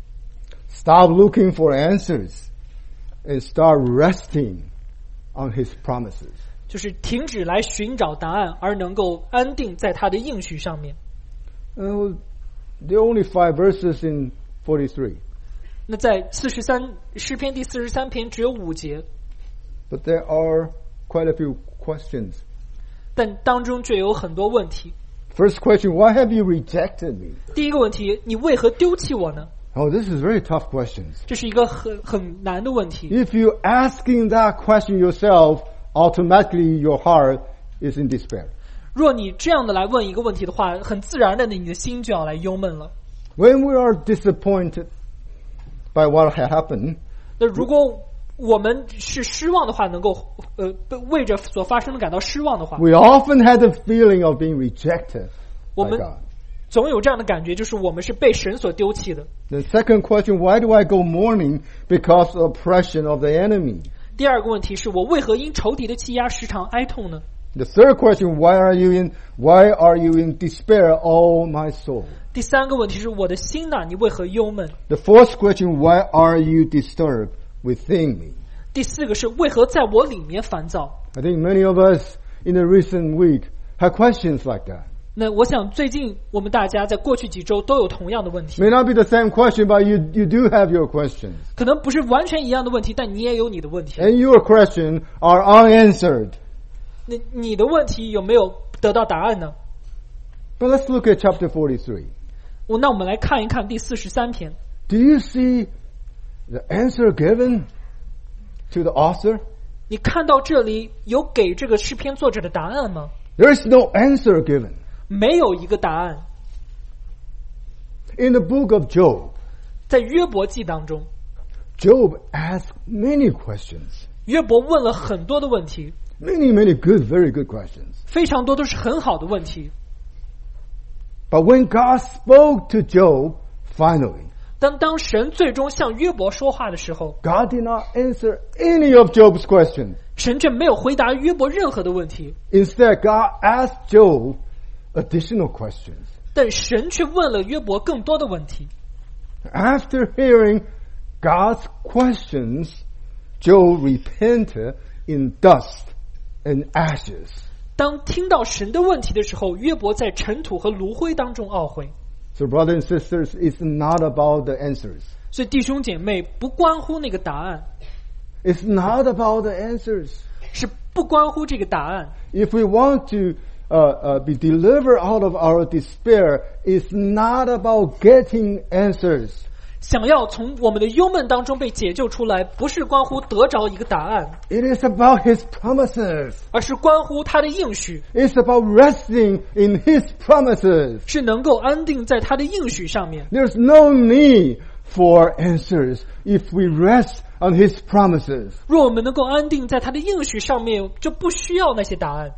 A: Stop looking for answers and start resting on his promises.
B: 就是停止来寻找答案，而能够安定在他的应许上面。
A: Uh, there are only five verses in forty-three,
B: 那在四十三诗篇第四十三篇只有五节，
A: but there are quite a few questions.
B: 但当中却有很多问题。
A: First question, why have you rejected me?
B: 第一个问题，你为何丢弃我呢？
A: Oh, this is very tough questions.
B: 这是一个很很难的问题。
A: If you asking that question yourself, automatically your heart is in despair.
B: 若你这样的来问一个问题的话，很自然的你的心就要来忧闷了。
A: When we are disappointed by what had happened,
B: 那如果我们是失望的话，能够呃为着所发生的感到失望的话，
A: we often had the feeling of being rejected
B: 我
A: by
B: 们
A: God.
B: 总有这样的感觉，就是我们是被神所丢弃的。
A: The second question, why do I go mourning? Because of oppression of the enemy.
B: 第二个问题是我为何因仇敌的欺压时常哀痛呢？
A: The third question, why are you in, why are you in despair, oh my soul?
B: 第三个问题是我的心呐，你为何忧闷？
A: The fourth question, why are you disturbed within me?
B: 第四个是为何在我里面烦躁？
A: I think many of us in the recent week have questions like that.
B: 那我想最近我们大家在过去几周都有同样的问题，
A: May not be the same question, but you, you do have your questions.
B: 可能不是完全一样的问题，但你也有你的问题。
A: And your questions are unanswered.
B: 那你的问题有没有得到答案呢？
A: But let's look at chapter forty-three.
B: 我那我们来看一看第四十三篇。
A: Do you see the answer given to the author?
B: 你看到这里有给这个诗篇作者的答案吗？
A: There is no answer given.
B: 没有一个答案。
A: In the book of Job,
B: 在约伯记当中，
A: Job asked many questions.
B: 约伯问了很多的问题，
A: Many, many good, very good questions.
B: 非常多都是很好的问题。
A: But when God spoke to Job, finally,
B: 但当神最终向约伯说话的时候，
A: God did not answer any of Job's questions.
B: 神却没有回答约伯任何的问题，
A: Instead, God asked Job additional questions.
B: 但神却问了约伯更多的问题。
A: After hearing God's questions, Job repented in dust and ashes.
B: 当听到神的问题的时候，约伯在尘土和炉灰当中懊悔。
A: So, brothers and sisters, it's not about the answers.
B: 所以弟兄姐妹，不关乎那个答案，
A: It's not about the answers.
B: 是不关乎这个答案。
A: If we want to uh, uh, be delivered out of our despair, it's not about getting answers.
B: 想要从我们的忧闷当中被解救出来，不是关乎得着一个答案，
A: It is about His promises.
B: 而是关乎他的应许，
A: It's about resting in His promises.
B: 是能够安定在他的应许上面。
A: There's no need for answers if we rest on His promises.
B: 若我们能够安定在他的应许上面，就不需要那些答案。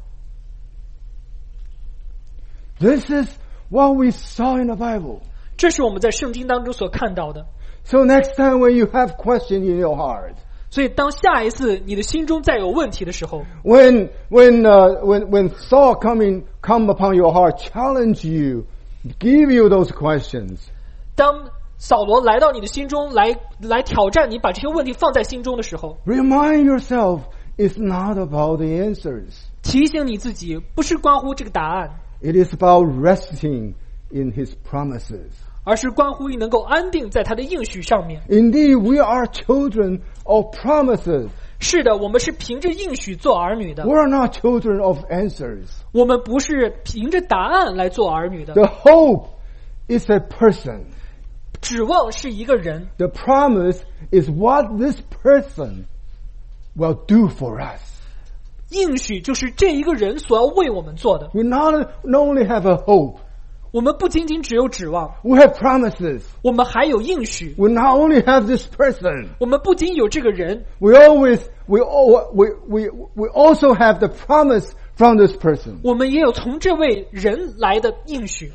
A: This is what we saw in the Bible.
B: 这是我们在圣经当中所看到的。
A: So next time when you have question in your heart,
B: 所以当下一次你的心中再有问题的时候，
A: when when uh, when when thought coming come upon your heart, challenge you, give you those questions.
B: 当扫罗来到你的心中来来挑战你，把这些问题放在心中的时候，
A: Remind yourself, it's not about the answers.
B: 提醒你自己，不是关乎这个答案，
A: It is about resting in His promises.
B: 而是关乎于能够安定在他的应许上面。
A: Indeed, we are children of promises.
B: 是的，我们是凭着应许做儿女的，
A: We are not children of answers.
B: 我们不是凭着答案来做儿女的。
A: The hope is a person.
B: 指望是一个人，
A: The promise is what this person will do for us.
B: 应许就是这一个人所要为我们做的。
A: We not, not only have a hope,
B: 我们不仅仅只有指望，
A: we have promises.
B: 我们还有应许。
A: We not only have this person,
B: 我们不仅有这个人，
A: we always we al- we we we also have the promise from this person.
B: 我们也有从这位人来的应许。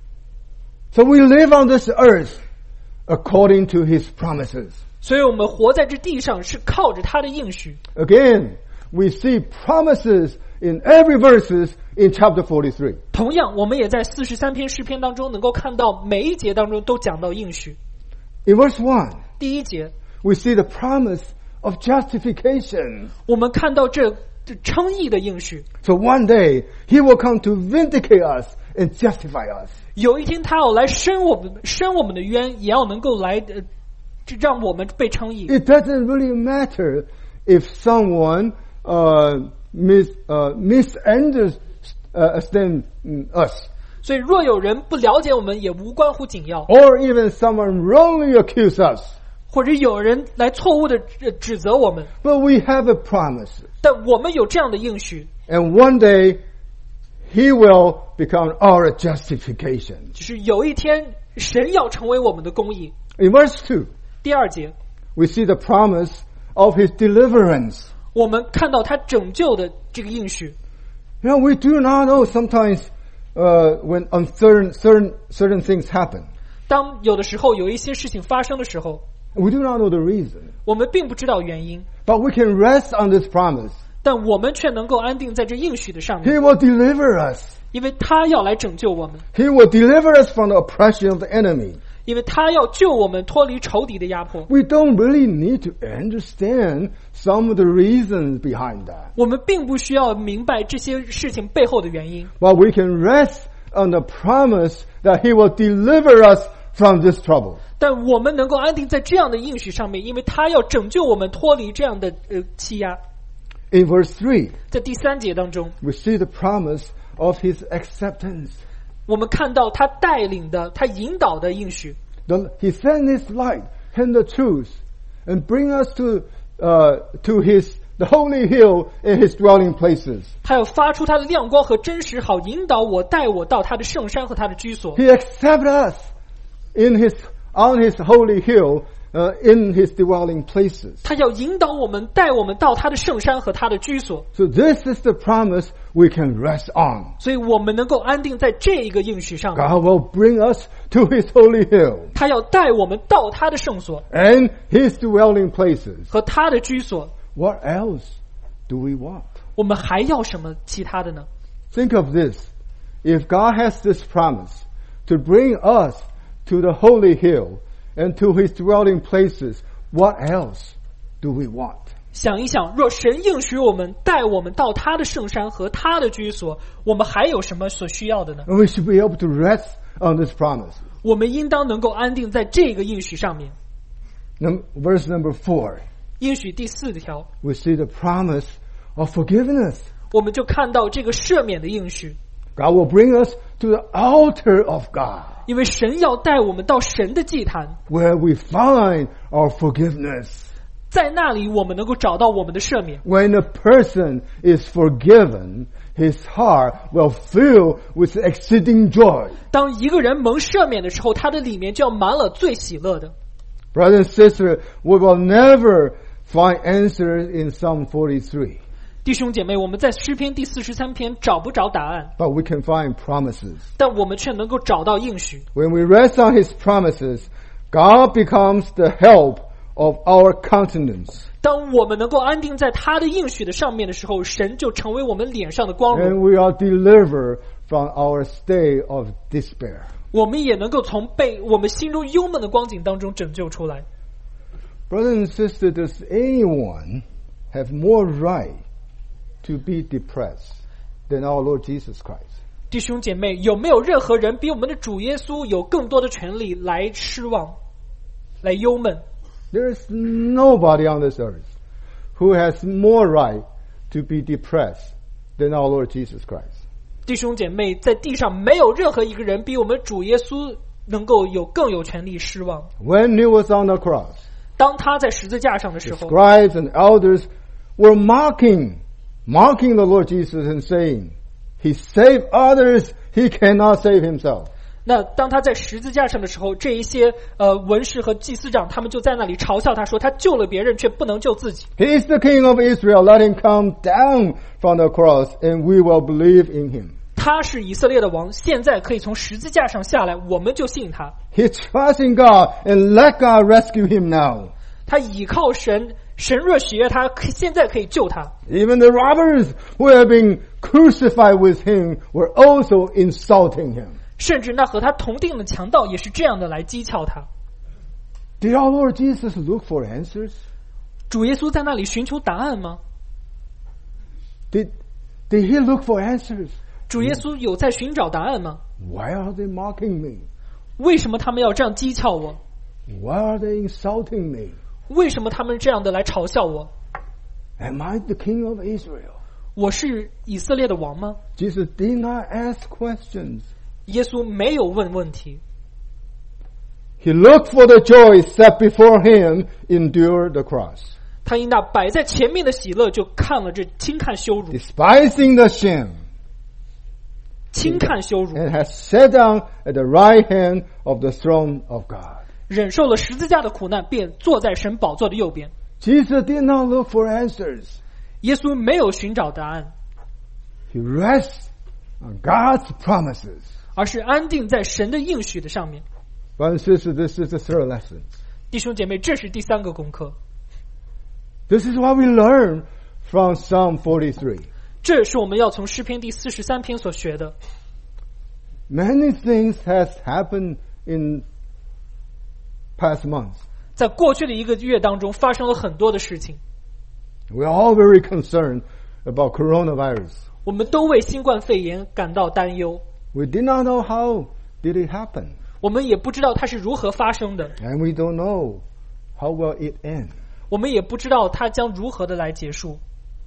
A: So we live on this earth according to His promises.
B: 所以我们活在这地上是靠着他的应许。
A: Again, we see promises in every verses in chapter forty-three.
B: 同样，我们也在四十三篇诗篇当中能够看到每一节当中都讲到应许。
A: In verse one,
B: 第一节，
A: we see the promise of justification.
B: 我们看到这这称义的应许。
A: So one day, He will come to vindicate us and justify us.
B: 有一天他要来伸我们伸我们的冤，也要能够来呃，这让我们被称义。
A: It doesn't really matter if someone uh, mis uh, misunderstands us,
B: 所以若有人不了解我们，也无关乎紧要，
A: or even someone wrongly accuse us.
B: 或者有人来错误的指责我们，
A: But we have a promise,
B: 但我们有这样的应许，
A: and one day He will become our justification.
B: 就是有一天神要成为我们的公义。
A: In verse two,
B: 第二节，
A: we see the promise of His deliverance.
B: 我们看到他拯救的这个应许。
A: You know, we do not know sometimes uh, when uncertain certain certain things happen.
B: 当有的时候有一些事情发生的时候，
A: We do not know the reason,
B: 我们并不知道原因，
A: but we can rest on this promise.
B: 但我们却能够安定在这应许的上面，
A: He will deliver us.
B: 因为他要来拯救我们，
A: He will deliver us from the oppression of the enemy.
B: 因为他要救我们脱离仇敌的压迫。
A: We don't really need to understand some of the reasons behind that,
B: 我们并不需要明白这些事情背后的原因，
A: but we can rest on the promise that He will deliver us from this trouble.
B: 但我们能够安定在这样的应许上面，因为他要拯救我们脱离这样的呃欺压。
A: In verse three,
B: 在第三节当中，
A: we see the promise of His acceptance.
B: 我们看到他带领的、他引导的应许。
A: The, he sent His light and the truth and bring us to uh, to His the holy hill in his dwelling places.
B: 他要发出他的亮光和真实，好引导我，带我到他的圣山和他的居所。
A: He accepts us in his, on his holy hill, uh, in his dwelling places.
B: 他要引导我们，带我们到他的圣山和他的居所。
A: So this is the promise we can rest on.
B: 所以我们能够安定在这一个应许上面。
A: God will bring us to his holy hill
B: 他要带我们到他的圣所
A: and his dwelling places.
B: 和他的居所。
A: What else do we want?
B: 我们还要什么其他的呢？
A: Think of this. If God has this promise to bring us to the holy hill and to his dwelling places, what else do we want?
B: 想一想，若神应许我们带我们到他的圣山和他的居所，我们还有什么所需要的呢？
A: And we should be able to rest on this promise.
B: 我们应当能够安定在这个应许上面。
A: Num- verse number four,
B: 应许第四条，
A: we see the promise of forgiveness.
B: 我们就看到这个赦免的应许，
A: God will bring us to the altar of God,
B: 因为神要带我们到神的祭坛，
A: where we find our forgiveness.
B: 在那里我们能够找到我们的赦免。
A: When a person is forgiven, his heart will fill with exceeding joy.
B: 当一个人蒙赦免的时候，他的里面就要满了最喜乐的。
A: Brothers and sisters, we will never find answers in Psalm forty-three,
B: 弟兄姐妹，我们在诗篇第四十三篇找不着答案，
A: but we can find promises.
B: 但我们却能够找到应许。
A: When we rest on his promises, God becomes the help of our countenance.
B: 当我们能够安定在他的应许的上面的时候，神就成为我们脸上的光
A: And
B: 荣，
A: we are delivered from our state of despair.
B: 我们也能够从被我们心中忧闷的光景当中拯救出来。
A: Brothers and sisters, does anyone have more right to be depressed than our Lord Jesus Christ?
B: 弟兄姐妹，有没有任何人比我们的主耶稣有更多的权利来失望，来忧闷？
A: There is nobody on this earth who has more right to be depressed than our Lord Jesus Christ.
B: 弟兄姐妹，在地上没有任何一个人比我们主耶稣能够有更有权利失望。
A: When he was on the cross,
B: 当他在十字架上的时
A: the
B: 候，
A: scribes and elders were mocking, mocking the Lord Jesus and saying, he saved others, he cannot save himself.
B: 那当他在十字架上的时候，这一些呃文士和祭司长，他们就在那里嘲笑他说，他救了别人，却不能救自己。
A: He is the King of Israel, let him come down from the cross and we will believe in him.
B: 他是以色列的王，现在可以从十字架上下来，我们就信他。
A: He trusts in God and let God rescue him now.
B: 他倚靠神，神若喜悦他，可现在可以救他。
A: Even the robbers who have been crucified with him were also insulting him.
B: 甚至那和他同定的强盗也是这样的来讥诮他。
A: Did our Lord Jesus look for answers?
B: 主耶稣在那里寻求答案吗？
A: Did, did he look for answers?
B: 主耶稣有在寻找答案吗？
A: Why are they mocking me?
B: 为什么他们要这样讥诮我？
A: Why are they insulting me?
B: 为什么他们这样的来嘲笑我？
A: Am I the King of Israel?
B: 我是以色列的王吗？
A: Jesus did not ask questions.
B: 耶稣没有问问题，
A: He looked for the joy set before him, endured the cross.
B: 他因那摆在前面的喜乐，就看了这轻看羞辱，
A: Despising the shame,
B: 轻看羞辱，
A: and has sat down at the right hand of the throne of God.
B: 忍受了十字架的苦难，便坐在神宝座的右边。
A: Jesus did not look for answers.
B: 耶稣没有寻找答案，
A: He rests on God's promises.
B: 而是安定在神的应许的上面。
A: Brothers and sisters, this is the third lesson.
B: 弟兄姐妹，这是第三个功课，
A: This is what we learn from Psalm forty-three.
B: 这是我们要从诗篇第四十三篇所学的。
A: Many things has happened in past months.
B: 在过去的一个月当中，发生了很多的事情，
A: We are all very concerned about coronavirus.
B: 我们都为新冠肺炎感到担忧。
A: We did not know how did it happen.
B: 我们也不知道它是如何发生的，
A: And we don't know how will it end.
B: 我们也不知道它将如何的来结束。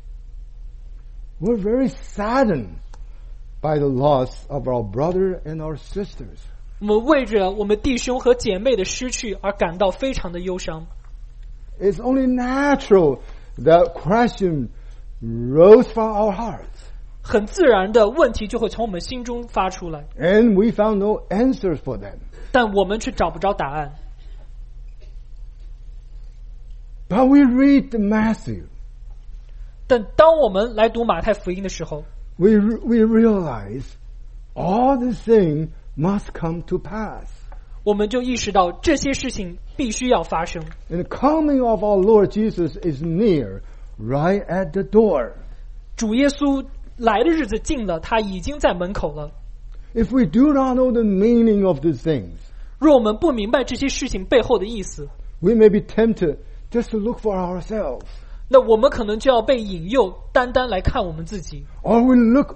A: We're very saddened by the loss of our brother and our sisters.
B: 我们为着我们弟兄和姐妹的失去而感到非常的忧伤。
A: It's only natural the question rose from our hearts.
B: 很自然的问题就会从我们心中发出来，
A: And we found no answers for them.
B: 但我们却找不着答案。
A: But we read Matthew.
B: 但当我们来读马太福音的时候，
A: We, we realize all the things must come to pass.
B: 我们就意识到这些事情必须要发生。
A: And the coming of our Lord Jesus is near, right at the door.
B: 主耶稣来的日子近了，他已经在门口了。
A: If we do not know the meaning of these things,
B: 若我们不明白这些事情背后的意思，
A: we may be tempted just to look for ourselves.
B: 那我们可能就要被引诱，单单来看我们自己，
A: Or we look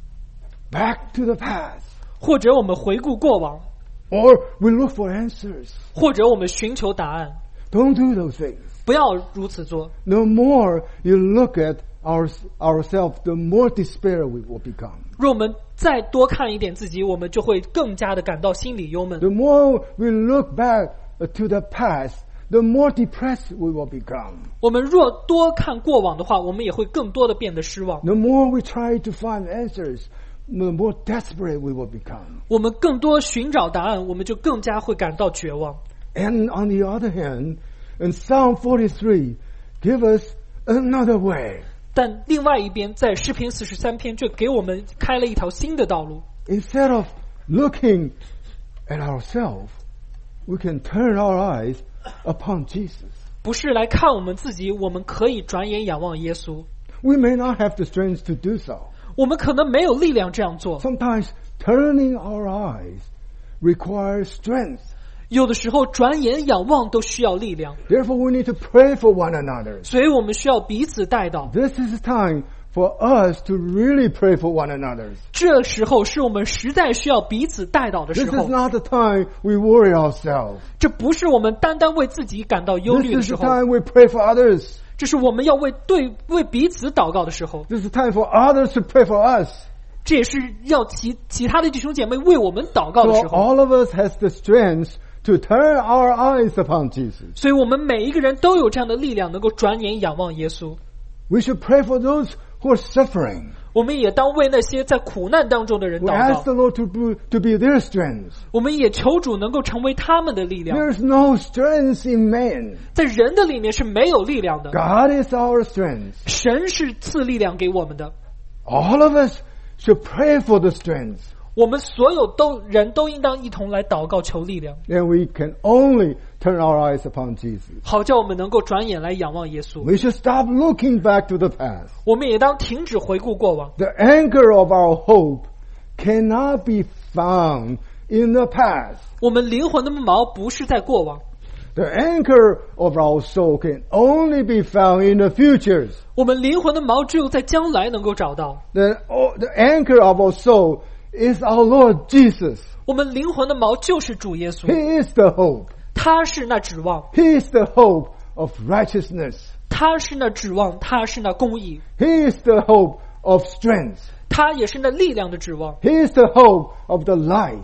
A: back to the past.
B: 或者我们回顾过往，
A: Or we look for answers.
B: 或者我们寻求答案。
A: Don't do those things.
B: 不要如此做。
A: The more you look at our, ourselves, the more despair we will become.
B: 若我们再多看一点自己，我们就会更加的感到心里忧闷。
A: The more we look back to the past, the more depressed we will become.
B: 我们若多看过往的话，我们也会更多的变得失望。
A: The more we try to find answers, the more desperate we will become.
B: 我们更多寻找答案，我们就更加会感到绝望。
A: And on the other hand, in Psalm forty-three, give us another way.
B: 但另外一边，在诗篇四十三篇却给我们开了一条新的道路。
A: Instead of looking at ourselves, we can turn our eyes upon Jesus.
B: 不是来看我们自己，我们可以转眼仰望耶稣。
A: We may not have the strength to do so.
B: 我们可能没有力量这样做，
A: Sometimes turning our eyes requires strength.
B: 有的时候转眼仰望都需要力量，
A: Therefore, we need to pray for one another.
B: 所以我们需要彼此带祷。
A: This is the time for us to really pray for one another.
B: 这时候是我们实在需要彼此带祷的
A: This
B: 时
A: is
B: 候，
A: not the time we worry ourselves.
B: 这不是我们单单为自己感到忧
A: This
B: 虑的
A: is
B: 时
A: the
B: 候，
A: time we pray for others.
B: 这是我们要为对为彼此祷告的时候，
A: This is the time for others to pray for us.
B: 这也是要其其他的弟兄姐妹为我们祷告的
A: So
B: 时候。
A: all of us has the strength to turn our eyes upon Jesus.
B: 所以我们每一个人都有这样的力量，能够转眼仰望耶稣。
A: We should pray for those who are suffering.
B: 我们也当为那些在苦难当中的人
A: We
B: 祷
A: ask
B: 告，
A: the Lord to be, to be their strength.
B: 我们也求主能够成为他们的力量。
A: There is no strength in man.
B: 在人的里面是没有力量的，
A: God is our strength.
B: 神是赐力量给我们的。
A: All of us should pray for the strength.
B: 我们所有都人都应当一同来祷告求力量，
A: Then we can only turn our eyes upon Jesus.
B: 好叫我们能够转眼来仰望耶稣。
A: We should stop looking back to the past.
B: 我们也当停止回顾过往。
A: The anchor of our hope cannot be found in the past.
B: 我们灵魂的锚不是在过往，
A: The anchor of our soul can only be found in the futures.
B: 我们灵魂的锚只有在将来能够找到。
A: The, oh, the anchor of our soul is our Lord Jesus.
B: 我们灵魂的锚就是主耶稣，
A: He is the hope.
B: 他是那指望，
A: He is the hope of righteousness.
B: 他是那指望，他是那公义，
A: He is the hope of strength.
B: 他也是那力量的指望，
A: He is the hope of the light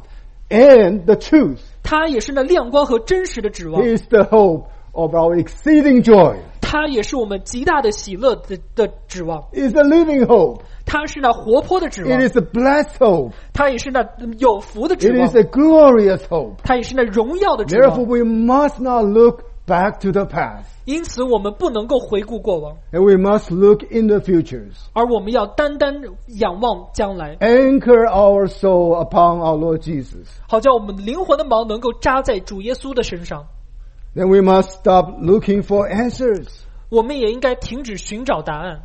A: and the truth.
B: 他也是那亮光和真实的指望，
A: He is the hope of our exceeding joy.
B: 他也是我们极大的喜乐的的指望，
A: He is the living hope.
B: 他是那活泼的指
A: It
B: 望，
A: is a blessed hope.
B: 他也是那有福的指
A: It
B: 望
A: is，a glorious hope.
B: 他也是那荣耀的指
A: Therefore,
B: 望。
A: we must not look back to the past.
B: 因此，我们不能够回顾过往，
A: And we must look in the futures.
B: 而我们要单单仰望将来，
A: Anchor our soul upon our Lord Jesus.
B: 好叫我们灵魂的锚能够扎在主耶稣的身上。
A: Then we must stop looking for answers.
B: 我们也应该停止寻找答案，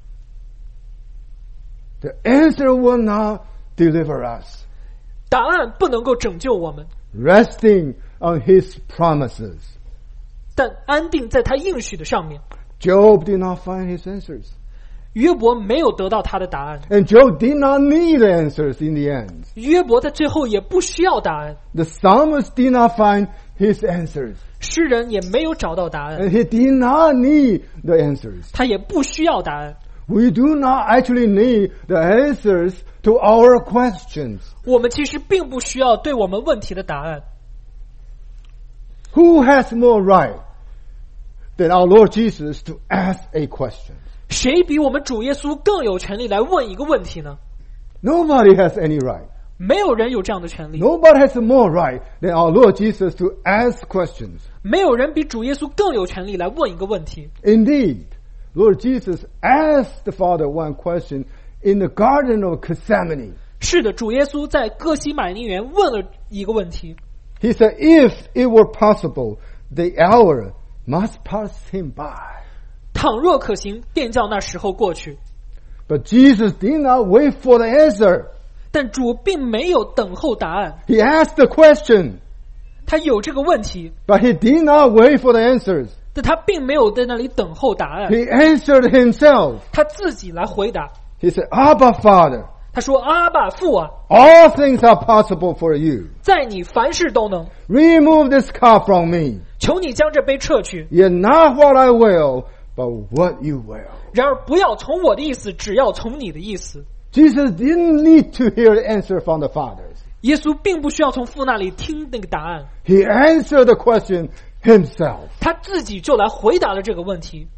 A: The answer will not deliver us.
B: 答案不能够拯救我们，
A: Resting on His promises.
B: 但安定在他应许的上面。
A: Job did not find his answers.
B: 约伯没有得到他的答案，
A: And Job did not need answers in the end.
B: 约伯在最后也不需要答案，
A: The psalmist did not find his answers.
B: 诗人也没有找到答案，
A: And he did not need the answers.
B: 他也不需要答案。
A: We do not actually need the answers to our questions.
B: 我们其实并不需要对我们问题的答案。
A: Who has more right than our Lord Jesus to ask a question?
B: 谁比我们主耶稣更有权利来问一个问题呢？
A: Nobody has any right.
B: 没有人有这样的权利。
A: Nobody has more right than our Lord Jesus to ask questions.
B: 没有人比主耶稣更有权利来问一个问题。
A: Indeed, Lord Jesus asked the Father one question in the Garden of Gethsemane.
B: 是的，主耶稣在哥西玛尼园问了一个问题。
A: He said, if it were possible, the hour must pass him by.
B: 倘若可行，便叫那时候过去。
A: But Jesus did not wait for the answer.
B: 但主并没有等候答案，
A: He asked the question,
B: 他有这个问题，
A: but he did not wait for the answers.
B: 但他并没有在那里等候答案，
A: He answered himself.
B: 他自己来回答。
A: He said, Abba, Father,
B: 他说：“阿爸父啊，
A: all things are possible for you.
B: 在你凡事都能，
A: Remove this cup from me.
B: 求你将这杯撤去。
A: Yet not what I will, but what you will.
B: 然而不要从我的意思，只要从你的意思。”
A: Jesus didn't need to hear the answer from the fathers.
B: 耶稣并不需要从父那里听那个答案，
A: He answered the question himself.
B: 他自己就来回答了这个问题。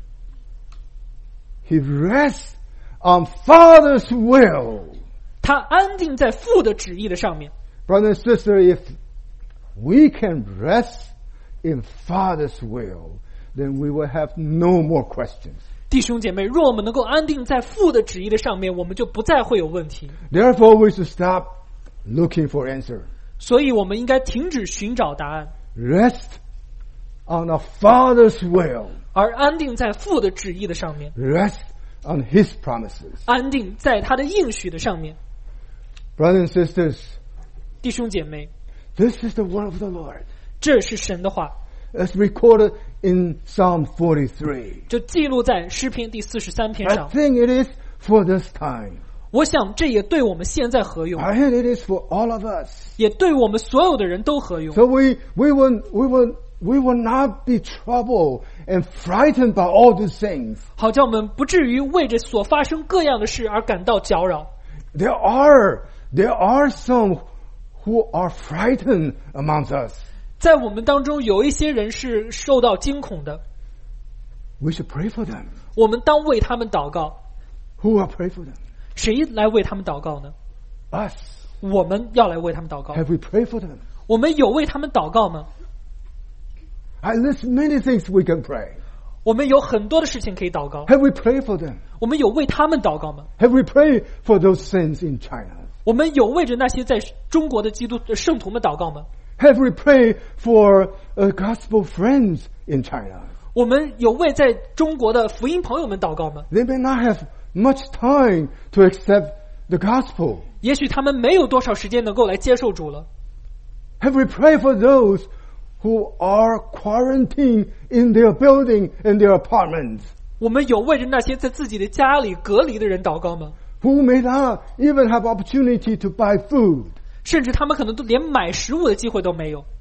A: He rests on Father's will.
B: 他安定在父的旨意的上面。
A: Brother and sister, if we can rest in Father's will, then we will have no more questions.
B: 弟兄姐妹，若我们能够安定在父的旨意的上面，我们就不再会有问题。
A: Therefore, we should stop looking for answer.
B: 所以我们应该停止寻找答案，
A: Rest on the Father's will.
B: 而安定在父的旨意的上面，
A: Rest on His promises.
B: 安定在他的应许的上面。
A: Brothers and sisters,
B: 弟兄姐妹，
A: this is the word of the Lord.
B: 这是神的话，
A: As recorded in Psalm forty-three.
B: 就记录在诗篇第四十三篇
A: I
B: 上。
A: think it is for this time.
B: 我想这也对我们现在合用，
A: I think it is for all of us.
B: 也对我们所有的人都合用。
A: So we, we will, we will, we will not be troubled and frightened by all these things.
B: 好叫我们不至于为着所发生各样的事而感到搅扰。
A: There are, there are some who are frightened amongst us.
B: 在我们当中有一些人是受到惊恐的，
A: We should pray for them.
B: 我们当为他们祷告。
A: Who will pray for them?
B: 谁来为他们祷告呢？
A: Us.
B: 我们要来为他们祷告。
A: Have we prayed for them?
B: 我们有为他们祷告吗？
A: I list many things we can pray.
B: 我们有很多的事情可以祷告。
A: Have we prayed for them?
B: 我们有为他们祷告吗？
A: Have we prayed for those saints in China?
B: 我们有为着那些在中国的基督的圣徒们祷告吗？
A: Have we prayed for uh, gospel friends in China?
B: 我们有为在中国的福音朋友们祷告吗？
A: They may not have much time to accept the gospel.
B: 也许他们没有多少时间能够来接受主了。
A: Have we prayed for those who are quarantined in their building and their apartments?
B: 我们有为着那些在自己的家里隔离的人祷告吗？
A: Who may not even have opportunity to buy food?
B: 甚至他们可能都连买食物的机会都没有。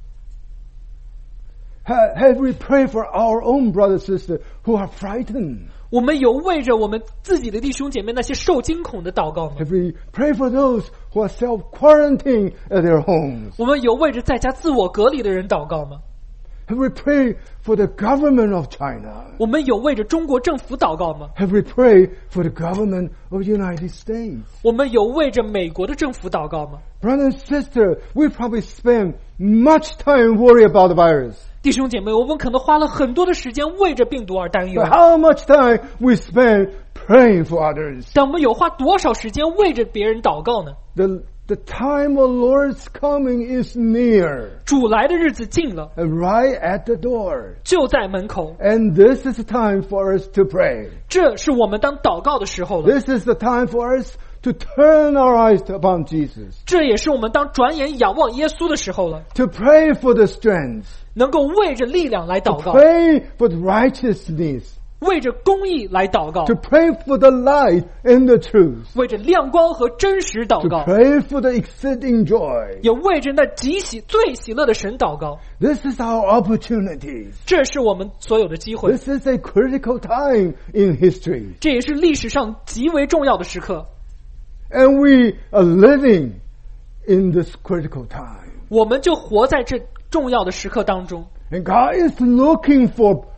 A: Ha- Have we prayed for our own brothers and sisters who are frightened?
B: 我们有为着我们自己的弟兄姐妹那些受惊恐的祷告吗？
A: Have we prayed for those who are self-quarantined at their homes?
B: 我们有为着在家自我隔离的人祷告吗？
A: Have we prayed for the government of China?
B: 我们有为着中国政府祷告吗？
A: Have we prayed for the government of the United States?
B: 我们有为着美国的政府祷告吗？
A: Brother and sister, we probably spend much time worrying about the virus.
B: 弟兄姐妹，我们可能花了很多的时间为着病毒而担忧
A: But，how much time we spend praying for others?
B: 但我们有花多少时间为着别人祷告呢？
A: The, the time of Lord's coming is near
B: 主来的日子近了，
A: and right at the door.
B: 就在门口，
A: And this is the time for us to pray.
B: 这是我们当祷告的时候了，
A: This is the time for us to turn our eyes upon Jesus.
B: 这也是我们当转眼仰望耶稣的时候了，
A: To pray for the strength.
B: 能够为着力量来祷告，
A: Pray for the righteousness.
B: 为着公义来祷告
A: To，pray for the light and the truth.
B: 为着亮光和真实祷
A: To
B: 告，
A: pray for the exceeding joy.
B: 也为着那极喜最喜乐的神祷告。
A: This is our opportunities.
B: 这是我们所有的机会，
A: This is a critical time in history.
B: 这也是历史上极为重要的时刻。
A: And we are living in this critical time.
B: 我们就活在这重要的时刻当中。
A: And God is looking for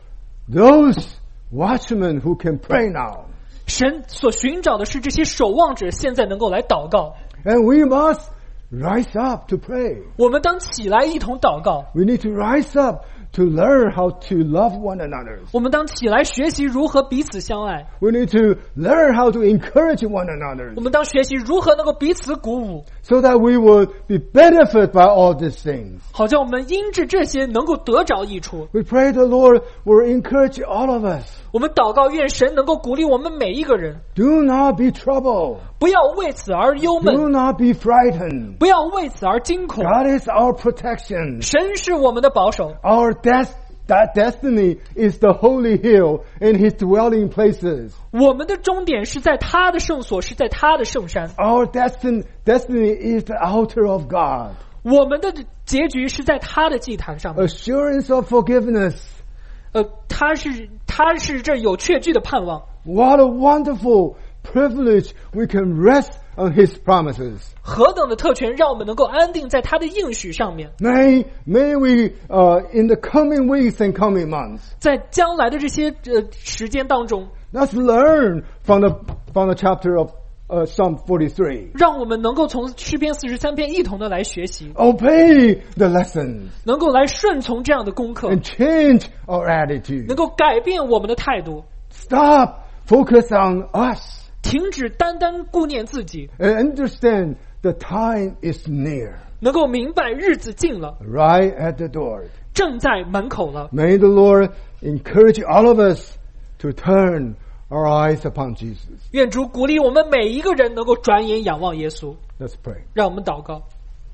A: those watchmen who can pray now.
B: 神所寻找的是这些守望者，现在能够来祷告。
A: And we must rise up to pray.
B: 我们当起来一同祷告。
A: We need to rise up to learn how to love one another.
B: 我们当起来学习如何彼此相爱。
A: We need to learn how to encourage one another.
B: 我们当学习如何能够彼此鼓舞，
A: So that we will be benefited by all these things.
B: 好叫我们因着这些能够得着益处。
A: We pray the Lord will encourage all of us.
B: 我们祷告，愿神能够鼓励我们每一个人，
A: Do not be troubled.
B: 不要为此而忧
A: Do
B: 闷，
A: not be frightened.
B: 不要为此而惊恐。
A: God is our protection.
B: 神是我们的保守，
A: Our des- that destiny is the holy hill and his dwelling places.
B: 我们的终点是在他的圣所，是在他的圣山。
A: Our destin- destiny is the altar of God.
B: 我们的结局是在他的祭坛上面。
A: Assurance of forgiveness.
B: 呃，他是他是这有确据的盼望。
A: What a wonderful privilege we can rest on his promises.
B: 何等的特权，让我们能够安定在他的应许上面。
A: May, may we, uh, in the coming weeks and coming months,
B: 在将来的这些呃时间当中，
A: let's learn from the, from the chapter of uh, Psalm forty-three.
B: 让我们能够从诗篇四十三篇一同的来学习，
A: Obey the lessons
B: 能够来顺从这样的功课，
A: and change our attitude.
B: 能够改变我们的态度，
A: Stop, focus on us,
B: 停止单单顾念自己，
A: and understand the time is near,
B: 能够明白日子近了，
A: right at the door.
B: 正在门口了。
A: May the Lord encourage all of us to turn our eyes upon Jesus.
B: 愿主鼓励我们每一个人能够转眼仰望耶稣。
A: Let's pray.
B: 让我们祷告。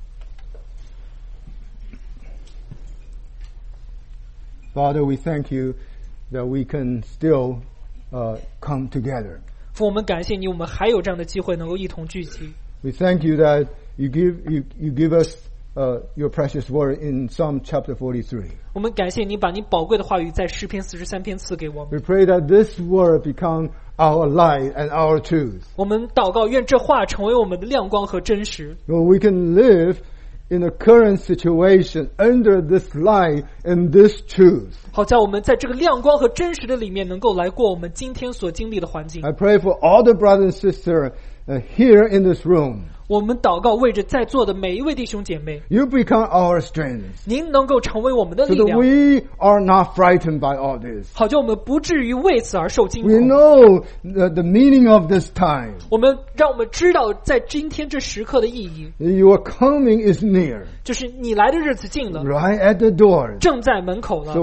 A: Father, we thank you that we can still uh, come together.
B: 父，我们感谢你，我们还有这样的机会能够一同聚集。
A: We thank you that you give you, you give us uh, your precious word in Psalm chapter forty-three.
B: 我们感谢你把你宝贵的话语在诗篇四十三篇赐给我们。
A: We pray that this word become our light and our truth.
B: 我们祷告，愿这话成为我们的亮光和真实。
A: So we can live in the current situation under this light and this truth.
B: 好在我们在这个亮光和真实的里面，能够来过我们今天所经历的环境。
A: I pray for all the brothers and sisters uh, here in this room.
B: 我们祷告，为着在座的每一位弟兄姐妹，
A: You become our strength
B: 您能够成为我们的
A: so
B: 力
A: that
B: 量，
A: we are not frightened by all this.
B: 好叫我们不至于为此而受惊
A: We
B: 恐。
A: know the, the meaning of this time.
B: 我们让我们知道，在今天这时刻的意义，
A: Your coming is near,
B: 就是你来的日子近了，
A: right at the door.
B: 正在门口了。
A: So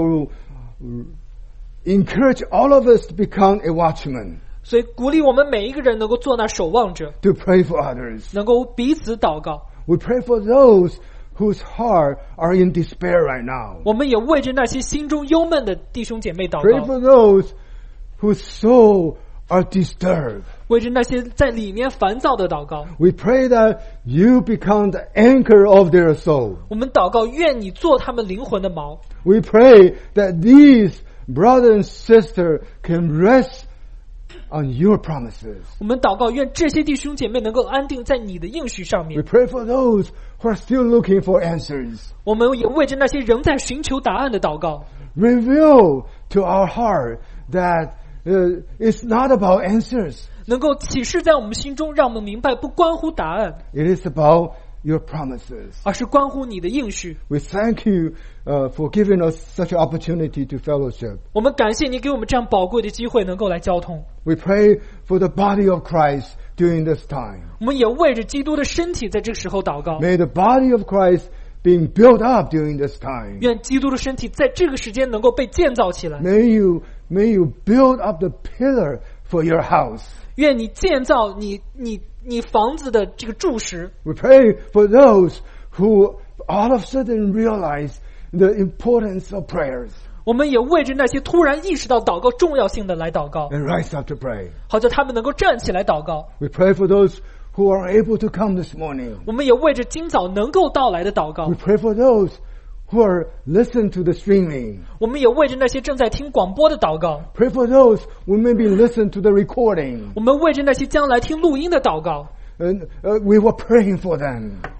A: encourage all of us to become a watchman,
B: 所以鼓励我们每一个人能够做那守望者，
A: to pray for others.
B: 能够彼此祷告。
A: We pray for those whose heart are in despair right now.
B: 我们也为着那些心中忧闷的弟兄姐妹祷
A: Pray
B: 告，
A: for those whose soul are disturbed.
B: 为着那些在里面烦躁的祷告。
A: We pray that you become the anchor of their soul.
B: 我们祷告，愿你做他们灵魂的锚。
A: We pray that these brothers and sisters can rest on your promises.
B: 我们祷告，愿这些弟兄姐妹能够安定在你的应许上
A: We
B: 面。
A: pray for those who are still looking for answers.
B: 我们也为着那些仍在寻求答案的祷告。
A: Reveal to our heart that uh, it's not about answers.
B: 能够启示在我们心中，让我们明白不关乎答案，
A: It is about your promises.
B: 而是关乎你的应许。
A: We thank you uh, for giving us such an opportunity to fellowship.
B: 我们感谢你给我们这样宝贵的机会，能够来交通。
A: We pray for the body of Christ during this time.
B: 我们也为着基督的身体在这个时候祷告，
A: May the body of Christ being built up during this time.
B: 愿基督的身体在这个时间能够被建造起来。
A: May you, may you build up the pillar for your house.
B: 愿你建造你你你房子的这个柱石。
A: We pray for those who all of a sudden realize the importance of prayers
B: 我们也为着那些突然意识到祷告重要性的来祷告，
A: and rise up to pray.
B: 好叫他们能够站起来祷告。
A: We pray for those who are able to come this morning.
B: 我们也为着今早能够到来的祷告
A: We，pray for those who are listening to the streaming.
B: 我们也为着那些正在听广播的祷告，
A: Pray for those who maybe listen to the recording.
B: 我们为着那些将来听录音的祷告，
A: And uh, we were praying for them.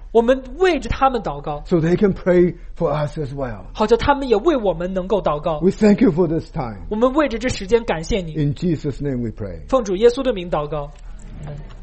B: 我们为着他们祷告，
A: so they can pray for us as well.
B: 好叫他们也为我们能够祷告。
A: We thank you for this time.
B: 我们为着这时间感谢你，
A: In Jesus' name we pray.
B: 奉主耶稣的名祷告。Amen